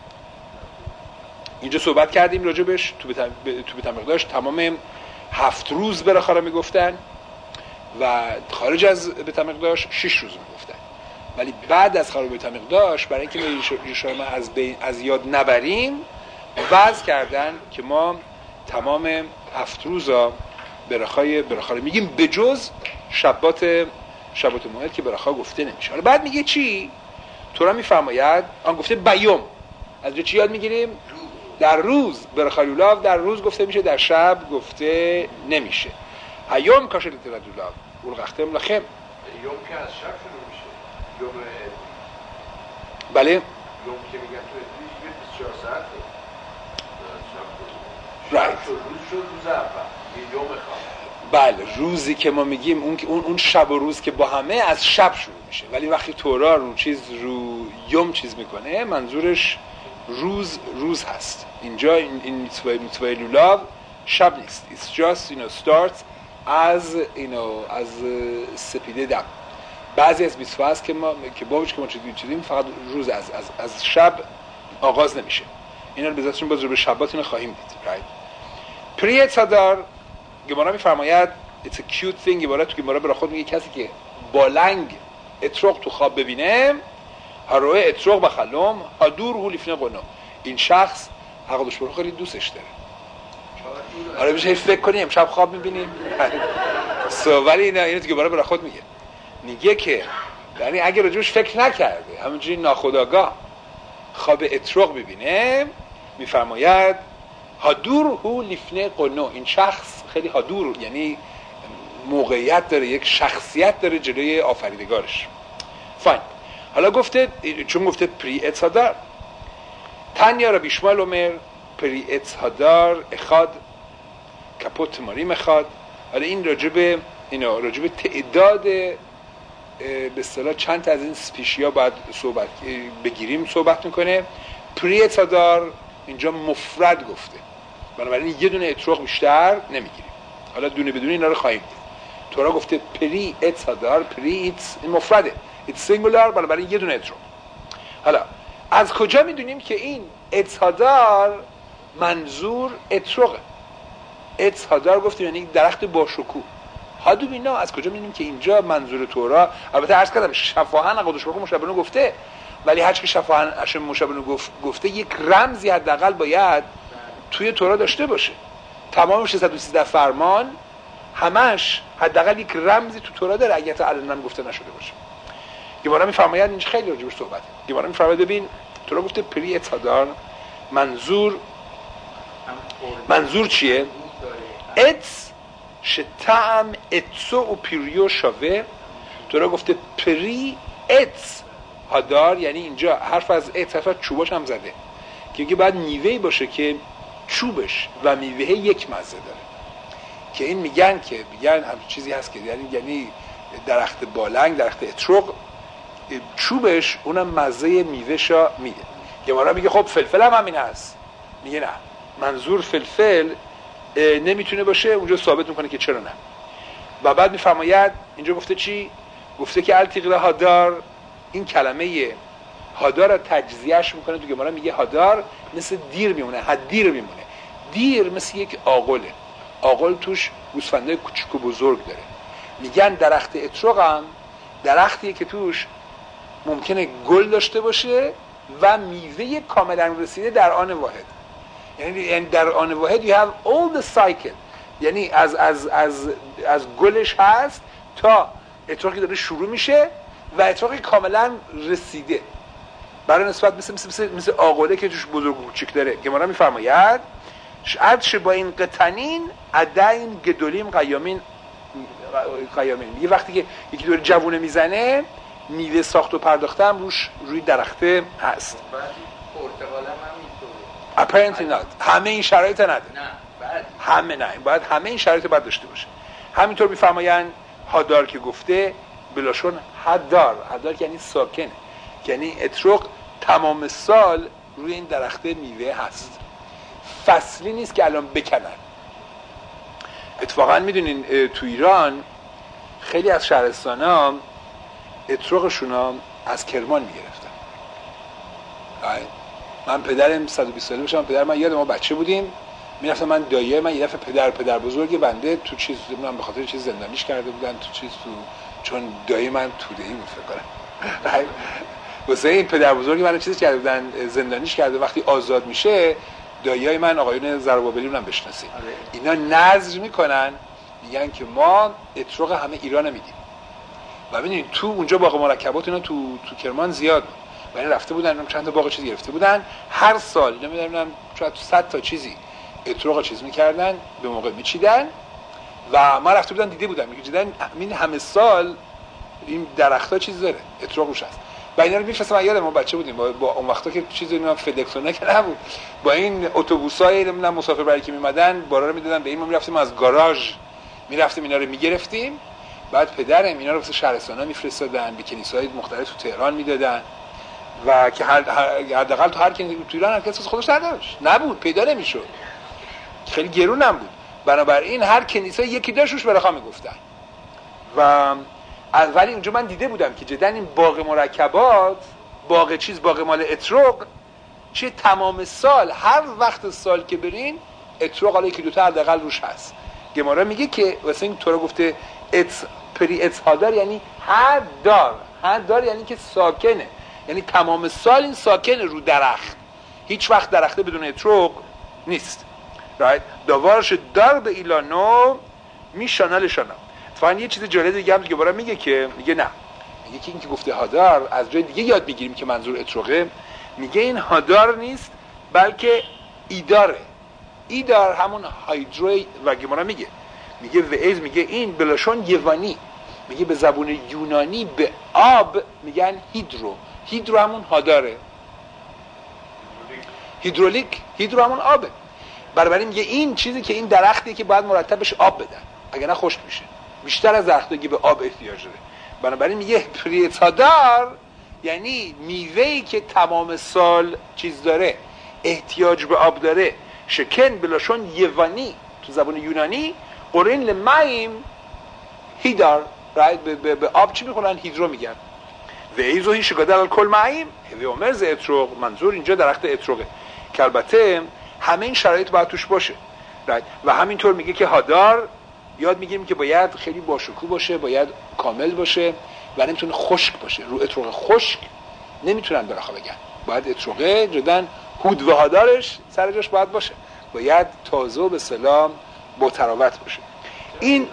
اینجا صحبت کردیم راجبش تو بتمقداش تمام 7 روز برخا رو میگفتن و خارج از بتمقداش 6 روز میگفتن. ولی بعد از خراب بتمقداش برای اینکه ریشای ما از یاد نبریم وضع کردن که ما تمام 7 روزا برخا رو میگیم به جز شبات موعد که برخا گفته نمیشه. حالا بعد میگه چی؟ تو را میفرماید آن گفته بیوم. از چی یاد میگیریم؟ در روز برخا لولاو در روز گفته میشه در شب گفته نمیشه. ایوم کاش لولاو اول قختم لخم. یوم که از شب شروع میشه. یوم بله یوم که میگن تو ادریش 24 ساعته. رایت. روز شد روز اول. یوم خواب. بله روزی که ما میگیم اون شب و روز که با همه از شب شروع میشه. ولی وقتی تورا رو یوم چیز میکنه منظورش روز هست. اینجا این میتوای لولاو شب نیست. It's just starts از سپیده دم. بعضی از میتوا هست که بابش که ما چیزیم فقط روز از شب آغاز نمیشه. اینا رو به ذاتشون باز رو به شبات اینو خواهیم دید. right؟ پریت صدار گمارا میفرماید it's a cute thing. گمارا برای خود میگه کسی که بالنگ اتروق تو خواب ببینه هروه اتروق بخلوم هدور هو لیفنه قنو. این شخص حقادش برو خیلی دوستش داره. آره بشه فکر کنی امشب خواب میبینیم ولی اینو که برای خود میگه که یعنی اگه راجبش فکر نکرده همونجوری ناخودآگاه خواب اتروق ببینه میفرماید هادور هو لیفنه قنو. این شخص خیلی هادور یعنی موقعیت داره یک شخصیت داره جلوی آفریدگارش. فاین. حالا چون گفته پری اتسادار تنیا را بیشمال عمر پری اتسادار اخاد کپوت ماری مخواد. حالا این راجب تعداد به اصطلاح چند تا از این سپیشیا باید صحبت میکنه. پری اتسادار اینجا مفرد گفته بنابراین یه دونه اتروق بیشتر نمیگیریم. حالا دونه بدون اینا رو خواهیم دید. تورا گفته پری اتسادار این مفرده it's singular بنابراین یه دونه اتروق. حالا از کجا میدونیم که این اتسادار منظور اتروقه؟ اتسادار گفتیم یعنی درخت با شکوه. هادو بینا از کجا میدونیم که اینجا منظور تورا؟ البته عرض کردم شفاهن قدوش بکن مشابهنو گفته ولی هر چی که شفاهن اشم مشابهنو گفته یک رمزی حداقل باید توی تورا داشته باشه. تمام 613 فرمان همش حداقل یک رمزی تو تورا داره اگه تا الان گفته نشده باشه. گمارا میفرماید اینجا خیلی راجبش صحبته. گمارا میفرماید ببین تورا گفته پری اتسادار منظور چیه؟ اتس شتعم اتسو و پیریو شاوه. تورا گفته پری اتس هادار یعنی اینجا حرف از حرف چوباش هم زده که میگه باید میوه‌ای باشه که چوبش و میوه یک مزه داره، که این میگن هم چیزی هست که یعنی درخت بالنگ، درخت اتروق، چوبش اونم مزه میوه‌شا میده. گمارا میگه خب فلفل هم همین هست. میگه نه، منظور فلفل نمیتونه باشه. اونجا ثابت میکنه که چرا نه. و بعد میفرماید اینجا گفته چی؟ گفته که التقل هادار، این کلمه هادار رو تجزیهش میکنه تو گمارا، میگه هادار مثل دیر میمونه، حدیر میمونه. دیر مثل یک آغله، آغل توش گوسفندای کوچیک و بزرگ داره. میگن درخت اتروق هم درختیه که توش ممکنه گل داشته باشه و میوه کاملا رسیده در آن واحد. یعنی در آن واحد you have all the cycle، یعنی از گلش هست تا اتروقی داره شروع میشه و اتروقی کاملا رسیده، برای نسبت مثل آغله که توش بزرگ و کوچیک داره. گمارا میفرماید عدش با این قطنین عدین گدولیم قیامین. یه وقتی که یکی دور جوونه میزنه میوه ساخت و پرداخته هم روی درخته هست. پرتقال هم همینطوره. apparently not. همه این شرایط نده. باید همه این شرایط باید داشته باشه. همینطور میفرمایند هادار که گفته بلاشون هدار یعنی ساکنه، یعنی اتروق تمام سال روی این درخته میوه هست، فصلی نیست که الان بکنن. اتفاقا میدونین تو ایران خیلی از شهرستانا اتروقشون ها از کرمان میگرفتن. من پدرم 120 ساله باشم، پدر من یادم ما بچه بودیم میرفتم، من دایه من یه دفعه پدر بزرگ بنده تو چیز من به خاطر چیز زندانیش کرده بودن تو چون دایه من توده‌ای بود فکر کنم. واسه این پدر بزرگ من چیزی کرده بودن، زندانیش کرده. وقتی آزاد میشه داییای من آقایون زربابلی رو هم بشناسید، اینا نظر میکنن میگن که ما اتروق همه ایران میدیم. و ببینید تو اونجا باغ مرکبات اینا تو کرمان زیاد بود و این رفته بودن چند تا باغ چیز گرفته بودن، هر سال نمیدونم شاید 100 تا چیزی اتروق چیز میکردن، به موقع میچیدن و ما رفته بودن دیده بودم میگن این همه سال این درخت‌ها چیز داره، اتروق روش هست. و اینا رو میفرستم. من یادم ما بچه بودیم با اون وقتا که چیزی نمیدونم فدکس نبود، با این اتوبوسای نمیدونم مسافربری که میمدن بارا رو میدادن به این، ما میرفتیم از گاراژ میرفتیم اینا رو میگرفتیم، بعد پدرم اینا رو واسه شهرستانا میفرستادن، به کلیساهای مختلف تو تهران میدادن و که حداقل تو هر کنیسه تو ایران هر کسی خودش نداشت، نبود، پیدا نمیشد، خیلی گرون هم بود. بنابراین هر کنیسه یکی داشتش برخا میگفتن. و ولی اونجا من دیده بودم که جدا این باغ مرکبات، باغ مال اتروق چه تمام سال، هر وقت سال که برین اتروق حالا یکی دوتا حداقل روش هست. گمارا میگه که واسه این طورا گفته هادار یعنی هادار یعنی که ساکنه، یعنی تمام سال این ساکنه رو درخت، هیچ وقت درخته بدون اتروق نیست. داوارش دار به ایلانو میشانالشانا. فقط یه چیز جالب دیگه هم که برام میگه که میگه نه، میگه که این که گفته هادار از جای دیگه یاد میگیریم که منظور اتروقه. میگه این هادار نیست بلکه ایدار همون هایدروی. و گمارا میگه وعز میگه این بلاشون یوانی، میگه به زبون یونانی به آب میگن هیدرو همون هاداره، هیدرو همون آبه. بنابراین میگه این چیزی که این درختیه که باید مرتب بهش آب بدن اگه نه خشک میشه، بیشتر از درختی که به آب احتیاج داره. بنابراین میگه پریتادار یعنی میوه‌ای که تمام سال چیز داره، احتیاج به آب داره. شکن بلاشون یوانی تو زبان یونانی قرین لمایم هیدار، به آب چی میخونن؟ هیدرو میگن. و ایزوهی شگادر الکل معیم و امرز اتروق، منظور اینجا درخت اتروقه که البته همه این شرایط باید توش باشه. و همینطور میگه که هادار یاد میگیریم که باید خیلی باشکوه باشه، باید کامل باشه و نمیتونه خشک باشه. رو اتروق خشک نمیتونن برخا بگن، باید اتروقه جدن هود و هادارش سر جاش باید باشه، باید تازه و به سلام با تراوت باشه. این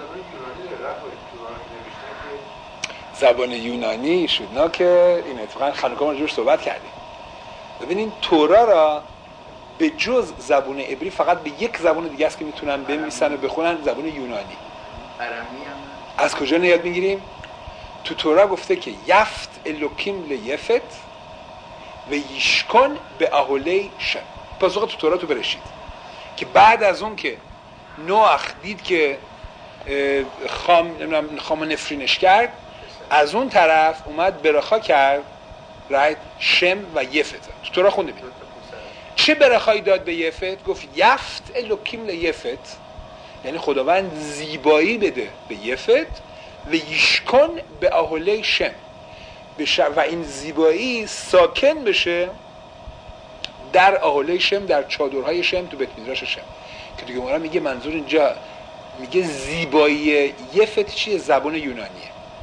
زبان یونانی شدنا که این اتفاقا خانوکا ما جورش صحبت کردیم. ببینین تورا را به جز زبان عبری فقط به یک زبان دیگه است که میتونن بنویسن و بخونن، زبان یونانی. عربی هم از کجا یاد میگیریم؟ تو تورا گفته که یفت الوکیم لیفت و یشکن به اهولی شم. پاسخ تو تورا تو برشید که بعد از اون که نوح دید که خام نفرینش کرد، از اون طرف اومد برخا کرد رایت شم و یفت. تو تورا خونده بید چه برخایی داد به یفت؟ گفت یفت الوکیم لیفت، یعنی خداوند زیبایی بده به یفت و یشکن به اهولی شم و این زیبایی ساکن بشه در اهولی شم، در چادرهای شم، تو بیت میدراش شم. که دیگه ما میگه منظور اینجا میگه زیبایی یفت چیه؟ زبان یونانیه.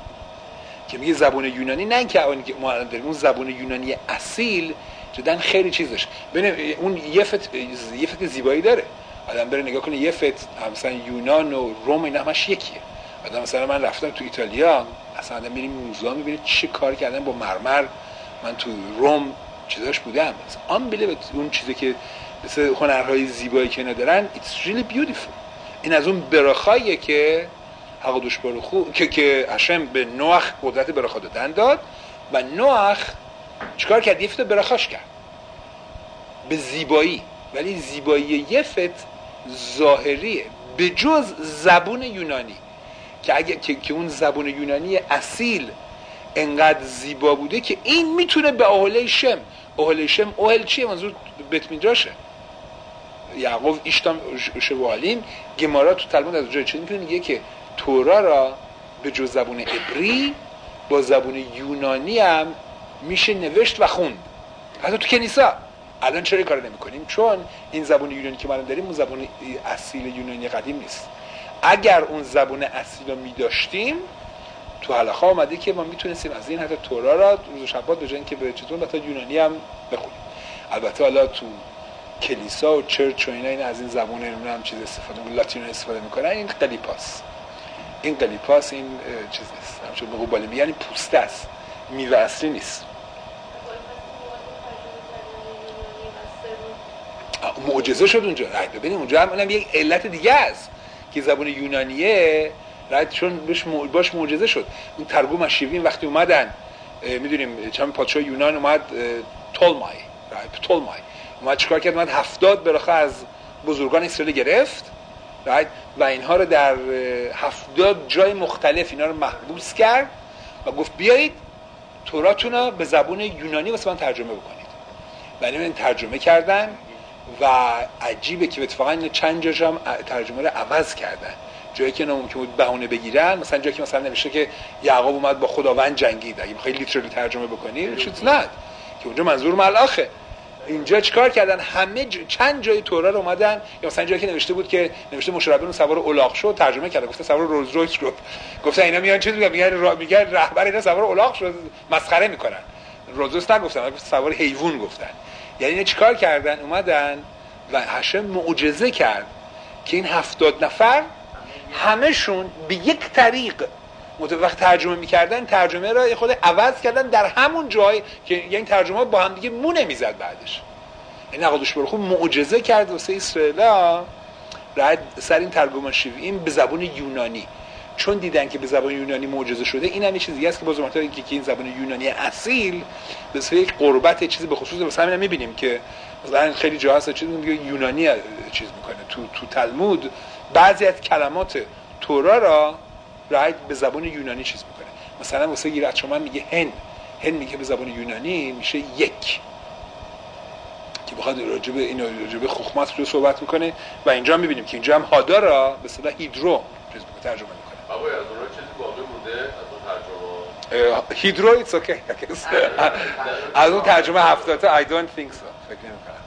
که میگه زبان یونانی، نه اینکه ما داریم اون زبان یونانی اصیل جدن خیلی چیز داشت. ببین اون یفت زیبایی داره. آدم بره نگاه کنه یفت مثلا یونان و روم اینا همش یکیه. آدم مثلا من رفتم تو ایتالیا، اصلا آدم میریم موزه میبینه چه کار کردن با مرمر. من تو روم چیزاش بودم، آن بله اون چیزی که مثل هنرهای زیبایی که اینا دارن it's really beautiful. این از اون براخاییه که حقدوش برخو که هشم به نوح قدرت براخا داد و نوح چیکار کرد؟ یفت براخاش کرد به زیبایی، ولی زیبایی یفت ظاهریه به جز زبون یونانی که اگه که اون زبون یونانی اصیل انقدر زیبا بوده که این میتونه به اهل شم. اهل شم اهل چیه؟ منظور بیت میدراشه. یعقوب ایشتام شوالیم گمارا تو تلمود از جای چه میگه که تورا را به جز زبون عبری با زبون یونانی هم میشه نوشت و خوند. حتی تو کنیسا الان چرا کار نمی‌کنیم؟ چون این زبان یونانی که ما داریم اون زبان اصیل یونانی قدیم نیست. اگر اون زبان اصیل رو می‌داشتیم تو حلقه اومده که ما میتونستیم از این حتی تورا را روز شبات به جای اینکه به چطور مثلا یونانی هم بخونیم. البته حالا تو کلیسا و چرچ و اینا از این زبان نمیدونم چیز استفاده می‌کنن، لاتین استفاده می‌کنن. این قلیپاس این چیز نیست. همچون به قباله میگن پوسته است، میوه اصلی نیست. معجزه شد اونجا. ببینید اونجا هم یک علت دیگه است که زبان یونانیه چون باش معجزه شد. اون ترجمه مشیوین وقتی اومدن میدونیم چند پادشاه یونان اومد تولمای اومد چیکار کرد؟ اومد 70 براخه از بزرگان اسرائیل گرفت و اینها رو در 70 جای مختلف اینا رو محبوس کرد و گفت بیایید توراتون رو به زبان یونانی واسه من ترجمه بکنید. ولی این ترجمه کردن و عجیبه که اتفاقا چند جاش هم ترجمه رو عوض کردن. جایی که ممکنه بود بهونه بگیرن، مثلا جایی که مثلا نوشته که یعقوب اومد با خداوند جنگید، اگه بخوای لیترالی ترجمه بکنی چیز نه که اونجا منظور ملاخه. اینجا چیکار کردن؟ همه چند جای تورا رو اومدن، یا مثلا جایی که نوشته بود که نوشته مشربون سوار الاغ شد ترجمه کردن، گفته سوار رولز رویس شد. گفته اینا میان چیز میگن رهبر اینا سوار الاغ شد، مسخره میکنن. رولز رویس نگفتن، گفتن سوار حیوان گفتن. یعنی اینا چیکار کردن؟ اومدن و هشم معجزه کرد که این 70 نفر همشون به یک طریق وقت ترجمه میکردن ترجمه را خود عوض کردن در همون جای که یعنی ترجمه با هم دیگه مو نمیزد بعدش. این نقادش برخون معجزه کرد واسه اسرائیلا رد سر این ترجمه شیویم به زبان یونانی، چون دیدن که به زبان یونانی معجزه شده. این هم یه چیز دیگه است که باز مثلا که این زبان یونانی اصیل به صورت یک قربت چیزی به خصوص مثلا همین میبینیم که مثلا خیلی جا هست چیزی میگه یونانی چیز میکنه. تو تلمود بعضی از کلمات تورا را رایت به زبان یونانی چیز میکنه. مثلا واسه گیرت شما میگه هن میگه به زبان یونانی میشه یک، که بخواد راجب خخمات رو صحبت میکنه. و اینجا میبینیم که اینجا هم هادا را به اصطلاح هیدرو چیز میکنه، ترجمه میکنه. آقا از اون چیزی باقی مونده از اون ترجمه هیدرو ایتس اوکی از اون ترجمه 70 I don't think so فکر نمیکنم.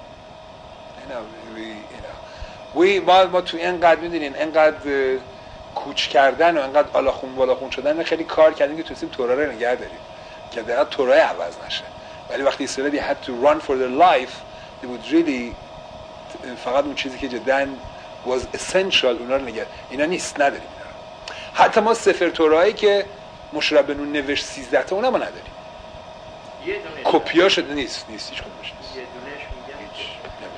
ما تو اینقدر میدونین اینقدر کوچ کردن و اینقدر بالاخون شدن خیلی کار کردیم که تونستیم تورا رو نگه داریم که دقیقا تورا عوض نشه. ولی وقتی اسرائیل had to run for their life they would really فقط اون چیزی که جداً was essential اونا رو نگه. اینا نیست، نداریم اینا. حتی ما سفر تورایی که مشرب بنون نوشت 13 تا اونم نداریم. یه دونه کپیا شده نیست هیچ کدومش نیست. یه دونهش میگم هیچ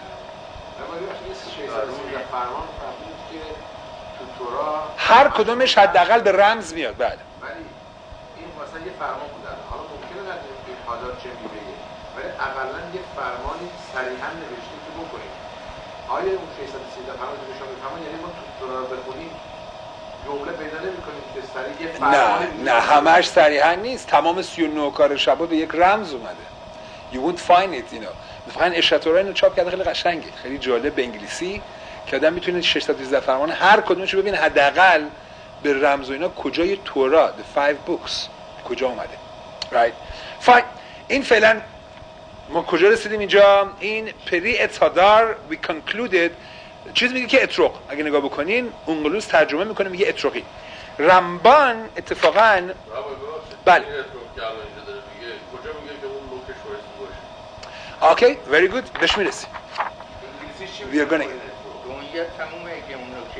فرمان فرمود که تو تورا هر کدومش حداقل به رمز میاد. بله ولی این مثلا یه فرمان بودن، حالا ممکنه ندونیم این حالات چه میوه‌ایه، ولی اقلا یه فرمانی صریحا نوشته که بکنیم. آیا اون 613 فرمان که شما میفهمن یعنی ما تو رو بخونیم جمله پیدا نمی‌کنیم که صریح یه فرمان نه همش صریحا نیست. تمام 39 کار شبا به یک رمز اومده. You won't find it فقط اشاره اینو چاپ کرده، خیلی قشنگه، خیلی جالب به انگلیسی که آدم میتونه 613 فرمان هر کدومش رو ببینه حداقل به رمز و اینا کجای تورا the 5 books کجا اومده. right fine. این فعلا ما کجا رسیدیم اینجا؟ این پری اتادار we concluded چیز میگه که اتروق، اگه نگاه بکنین اونگلوس ترجمه میکنه میگه اتروقی. رمبان اتفاقا بله اوکی very good بهش میرسیم. we are going دنیا تمومه که اون رو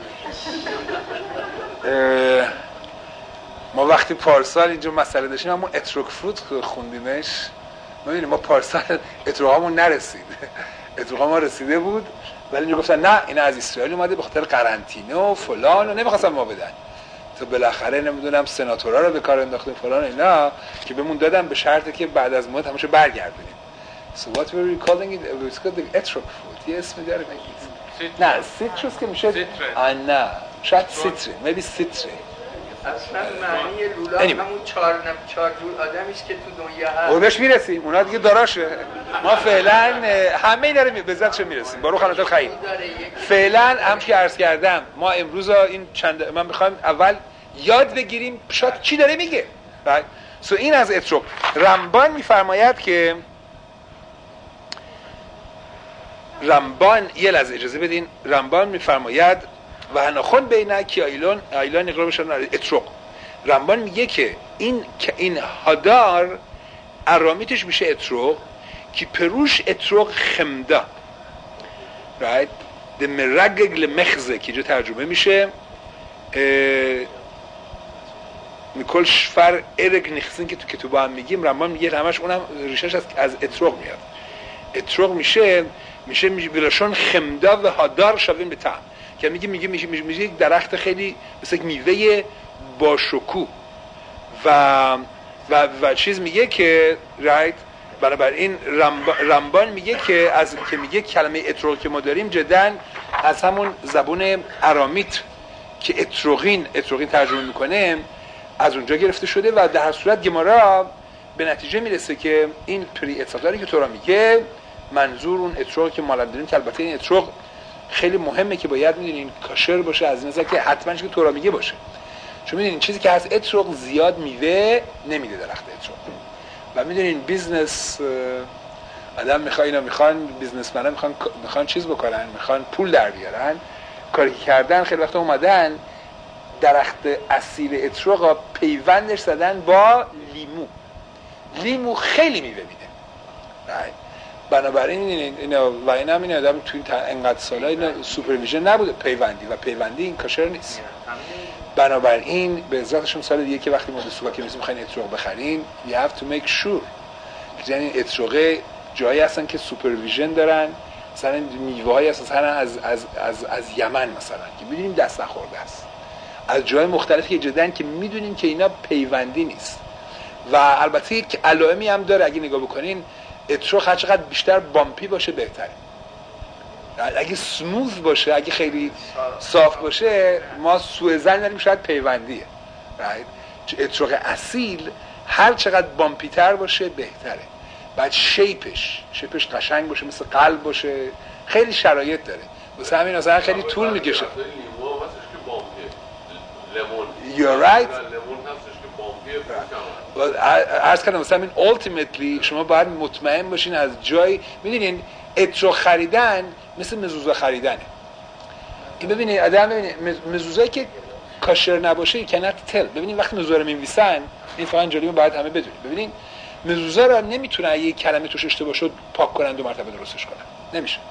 کنده بشه. ما وقتی پارسال اینجا مسئله داشتیم همون اتروک فروت خوندیمش، می‌بینیم ما پارسال اتروقامون نرسید. اتروقا ما رسیده بود ولی اینجا گفتن نه این از اسرائیل اومده به خاطر قرنطینه و فلان و نمی‌خواستن ما بدن، تو بالاخره نمیدونم سناتورا رو به کار انداختیم فلان اینا که بهمون دادن به شرطی که بعد از مدت همشو برگردونیم. So what we were calling it, it's called the etrog fruit. یه اسمی داره نگید. نه سیتروس که میشه نه شاید سیترین maybe سیترین. اصلا معنی لولا همون چهار جور آدمی است که تو دنیا هست. اون بهش میرسیم، اونا دیگه داراشه. ما فعلا همه اینا رو به ذاتش میرسیم. بارو خانم خیر. فعلا هم که عرض کردم ما امروز این من میخوایم اول یاد بگیریم شاید چی داره میگه. So این از اتروگ. رمبان میفرماید که رمبان یه لحظه اجازه بدین. رمبان میفرماید و هناخون بینه که آیلان اقرار بشن اتروق. رمبان میگه که این هادار ارامیتش میشه اتروق که پروش اتروق خمده right ده مرگگ لمخزه که جو ترجمه میشه میکل شفر ارگ نخزین که تو کتوبا هم میگیم. رمبان میگه همش اونم ریشش از اتروق میاد. اتروق میشه بلاشون خمده و هادار شویم به طعم که میگه یک درخت خیلی مثل یک میوه با شکوه و چیز میگه که رایت بنابراین رمبان میگه که از که میگه کلمه اتروق که ما داریم جداً از همون زبون ارامیت که اتروقین ترجمه میکنه از اونجا گرفته شده و در هر صورت گمارا به نتیجه میرسه که این پری اتاداری که تو را میگه منظور اون اتروق که مالا داریم که البته این اتروق خیلی مهمه که باید میدونین کاشر باشه از این نظر که حتما چیزی که تو را میگه باشه، چون میدونین چیزی که هست اتروق زیاد میوه نمیده درخت اتروق و میدونین بیزنس آدم میخوان بیزنسمن‌ها میخوان چیز بکنن، میخوان پول در بیارن، کاری که کردن خیلی وقت اومدن درخت اصیل اتروق پیوندش زدن با لیمو خیلی میوه میده. بنابراین اینا و اینا هم این آدم تو این انقدر سالا اینا سوپرویژن نبوده پیوندی این کاشر نیست. بنابراین به ذاتشون سال دیگه که وقتی ما به سوپر که میخواین اتروق بخرین you have to make sure که یعنی اتروق جایی هستن که سوپرویژن دارن، مثلا میوه‌های مثلا از یمن مثلا که می‌دونیم دست نخورده است، از جای مختلفی که جدن که می‌دونیم که اینا پیوندی نیست و البته یک علائمی هم داره. اگه نگاه بکنین اتروق هر چقدر بیشتر بامپی باشه بهتره. اگه سموث باشه، اگه خیلی صاف باشه ما سوء ظن داریم شاید پیوندیه. اتروق اصیل هر چقدر بامپی تر باشه بهتره. بعد شیپش قشنگ باشه، مثل قلب باشه، خیلی شرایط داره. واسه همین مثلا خیلی طول میکشه. You're right. عرض کردم مثلا این ultimately شما باید مطمئن باشین از جای میدونین اتروق خریدن مثل مزوزه خریدنه. این ببینید آدم مزوزایی که کاشر نباشه cannot tell. ببینید وقتی مزوزه رو می‌نویسن این فقط جالبه باید همه بدونید. ببینید مزوزه رو نمیتونن یه کلمه توش اشتباه شد پاک کنن 2 مرتبه درستش کنن. نمیشه.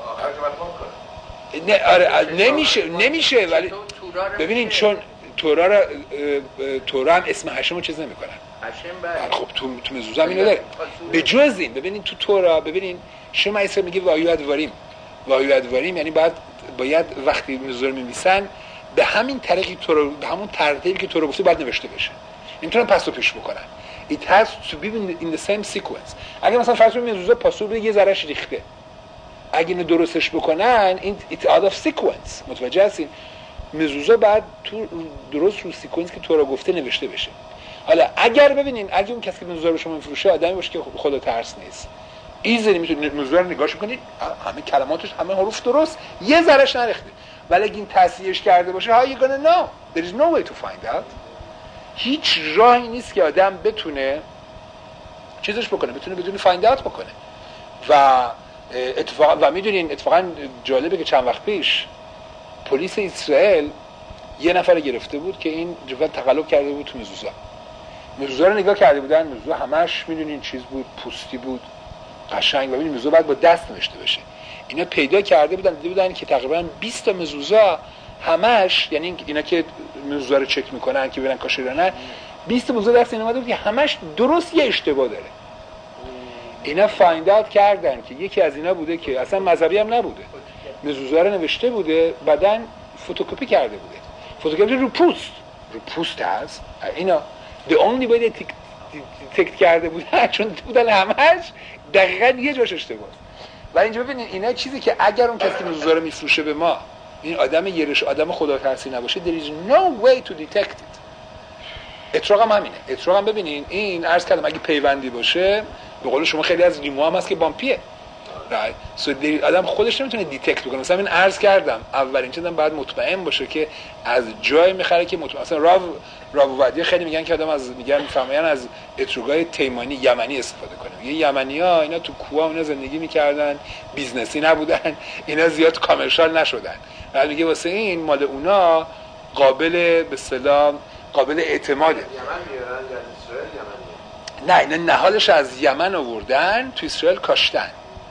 نه آره نمیشه ولی ببینید چون تورا هم اسم هشم رو چیز نمیکنن. خب تو مزوزه هم اینو داره. به جز این ببینید تو تورا ببینید شما ایسا میگه وایو ادواریم یعنی باید وقتی مزوزه رو می‌نویسن به همین طریقی به همون ترتیبی که تو رو گفته باید نوشته بشه. نمیتونن پس و پیش بکنن. It has to be in the same sequence. اگه مثلا فرض کنید مزوزا پاسو بده یه ذرهش ریخته، اگه اینو درستش بکنن این it out of sequence، متوجه هستین؟ مزوزا بعد تو درست رو سیکونس که تو را گفته نوشته بشه. حالا اگر ببینین اگه اون کسی که مزوزا رو شما میفروشه آدمی باشه که خدا ترس نیست، ایزنی میتونید مزوزا رو نگاهش کنید، همه کلماتش همه حروف درست، یه ذرهش نریخته. ولی اگه این تصحیحش کرده باشه how you gonna know؟ There is no way to find out. هیچ راهی نیست که آدم بتونه چیزش بکنه، بتونه فایند اوت بکنه. و میدونین اتفاقا جالبه که چند وقت پیش پلیس اسرائیل یه نفر گرفته بود که این جوان تقلب کرده بود تو مزوزا رو نگاه کرده بودن. مزوزا همش میدونین چیز بود، پوستی بود، قشنگ، و ببین مزوزا باید با دست نوشته بشه. اینا پیدا کرده بودن، دیده بودن که تقریبا 20 تا مزوزا همش، یعنی اینا که مزوزا رو چک میکنن که ببینن کاشر یا نه، 20 تا مزوزا دست این اومده بود که همش درست یه اشتباه داره. اینا فایند اوت کردن که یکی از اینا بوده که اصلا مذهبی هم نبوده، مزوزا رو نوشته بوده بعدن فتوکپی کرده بوده، فتوکپی رو پوست هست. اینا the only way they detect کرده بودن چون بودن همش دقیقاً یه جاش اشتباه. و اینجا ببینید اینا چیزی که اگر اون کسی که مزوزا رو میفروشه به ما این آدم یرش آدم خدا ترسی نباشه there is no way to detect it. اتراق هم همینه. اتراق هم ببینین این عرض کردم اگه پیوندی باشه به قول شما خیلی از ریمو هم هست که بامپیه سو آدم خودش نمیتونه دیتکت بکنه. مثلا من عرض کردم اولین چیزم باید مطمئن باشه که از جای میخره که مثلا راو ودی خیلی میگن که آدم میفهمن از اتروگای تیمانی یمنی استفاده کنه. میگه یمنی‌ها اینا تو کوه اونا زندگی میکردن، بیزنسی نبودن، اینا زیاد کامرشال نشدن. بعد میگه واسه این مال اونا قابل به اصطلاح قابل اعتماده. نه اینا نهالش از یمن آوردن تو اسرائیل کاشتن.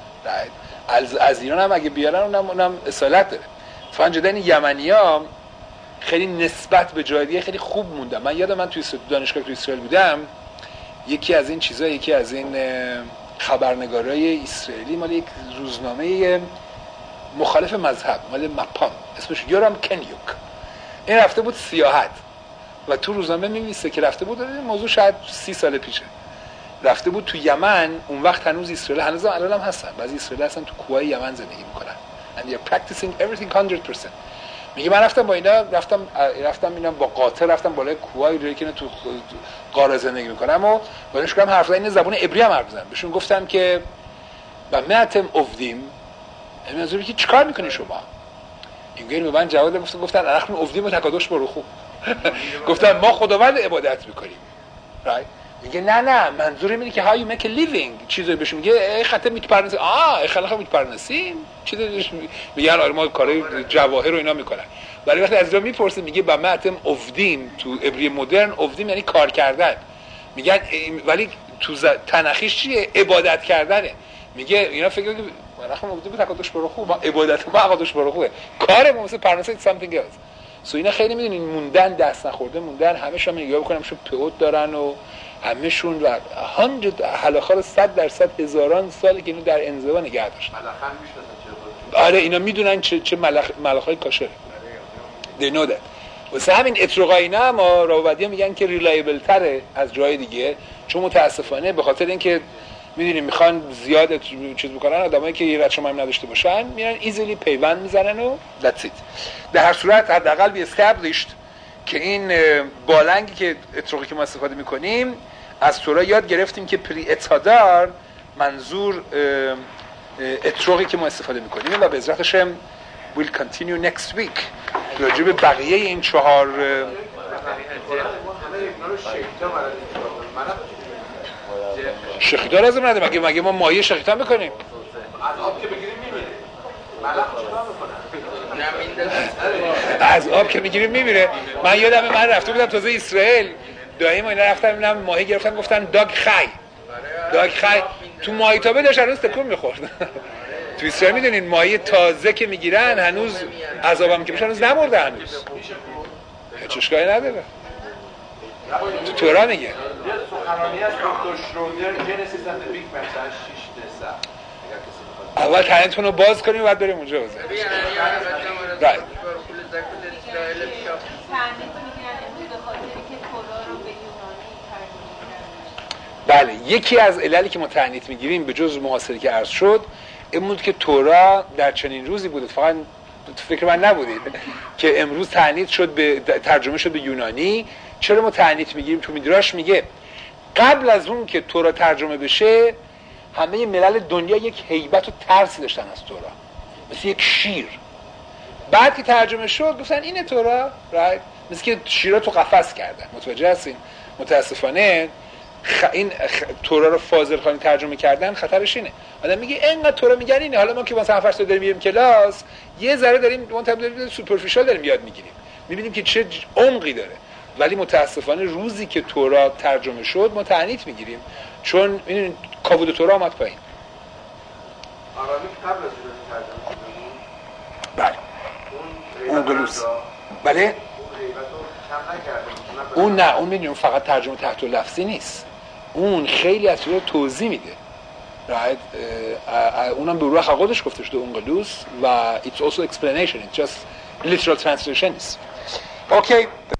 از ایران هم اگه بیارن اونم اصالت داره. فقط جدا این یمنی‌ها خیلی نسبت به جای دیگه خیلی خوب موندن. من یادم من توی دانشگاه تو اسرائیل بودم، یکی از این خبرنگارای اسرائیلی مال یک روزنامه مخالف مذهب مال مپام اسمش یورام کنیوک، این رفته بود سیاحت و تو روزنامه می‌نویسه که رفته بود، موضوع شاید 30 سال پیشه، رفته بود تو یمن. اون وقت هنوز اسرائیل هنوز الان هم هستن، بعضی اسرائیل هستن تو کوههای یمن زندگی میکنن and they're practicing everything 100%. میگه من رفتم با اینا رفتم اینا با قاطر رفتم بالای کوههای روی که تو غار زندگی میکنم و باهاش گفتم حرف زدن زبان عبری هم حرف زدم. بهشون گفتم که و ماتم افدیم، یعنی منظوری که چیکار میکنی شما؟ اینگیر به من جواب دادن، گفتن اخم افدیم و تکادش برخو. گفتم ما خداوند عبادت میکنیم. میگه نه منظورم اینه که how you make a living. چیزایی بهش میگه ای خاطر میتپرنسی خلاص میتپرنسیم چیزی میگن آره ما کارهای جواهر رو اینا میکنن. ولی وقتی از اینا میپرسه میگه با ماتم افدیم تو عبری مدرن افدیم یعنی کار کردن. میگن ولی تو تنخیش چیه؟ عبادت کردنه. میگه اینا فکر کنن اخم افدیم تکادش برخو، ما عبادت ما تکادش برخوه، کارمون مثل پرنسی something else. سو اینا خیلی میدونین موندن، دست نخورده موندن، همه‌شون نگاه بکنم شو پیوت دارن و همه‌شون و 100 حلاخار 100% هزاران سالی که اینو در انزوا نگه داشتن. ملخن میشناسن چه؟ آره اینا میدونن چه ملخای کاشر. they know that. واسه همین اتروقاینا ما راودی میگن که ریلایبل تره از جای دیگه، چون متاسفانه به خاطر اینکه میدونیم میخوان زیاد چیز بکنن، آدمایی که یه رد شما هم نداشته باشن میرن ایزیلی پیوند میزنن و that's it. در هر صورت حداقل بی استابلیشد که این بالنگی که اتروقی که ما استفاده میکنیم از تورا یاد گرفتیم که پری اتادار منظور اتروقی که ما استفاده میکنیم و به عزت هاشم we'll continue next week راجع به بقیه این 4 شخیتا لازم نده. مگه ما مایه شخیتا میکنیم؟ از آب که بگیریم میمیره. ملخ چطور میکنن؟ از آب که میگیریم میمیره. من یادم من رفته بودم تازه اسرائیل، دایم اینا رفتم ببینم ماهی گرفتن، گفتن داگ خی تو ماهی تابه داشت هنوز تکون میخورد. تو اسرائیل میدونین ماهی تازه که میگیرن هنوز عذابم که بشه هنوز نمورده، هنوز هیچ اشکالی نداره. تو تورا میگه سخنرانی از دکتر شرودر جنسیس اند بیگ بنگ ساعت 6 اول تنتون رو باز کنیم و بعد بریم اونجا بزنیم. رایت فهمید میگن امروز به خاطری که تورا رو به یونانی بله، یکی از عللی که ما تعنیت میگیریم به جز محاصره که عرض شد این بود که تورا در چنین روزی بود، فقط فکر من نبودید که امروز تعنیت شد به ترجمه شد به یونانی. چرا ما تعنیت میگیریم؟ تو میدراش میگه قبل از اون که تورا ترجمه بشه همه ملل دنیا یک هیبت و ترسی داشتن از تورا، مثل یک شیر. بعد که ترجمه شد گفتن اینه تورا، مثل که شیرا تو قفس کردن. متوجه هستین؟ متاسفانه این تورا رو فاضلخانی ترجمه کردن خطرش اینه. آدم میگه اینقدر تورا میگن اینه، حالا ما که مثلا 7 داریم میریم کلاس یه ذره داریم سوپرفیشال داریم یاد میگیریم، میبینیم که چه عمقی داره. ولی متاسفانه روزی که تورا ترجمه شد ما تعنیت میگیریم، چون میدونید کاوود تورا اومد پایین. آرامیک قبل از ترجمه شد. بله. اون گلوس. بله. اون غیبتو کم نکرده. اون نه، اون میدونیم فقط ترجمه تحت لفظی نیست، اون خیلی از چیزا توضیح میده. اونم به روح خودش گفته شده اون گلوس و it's also explanation, it's just literal translation. Okay.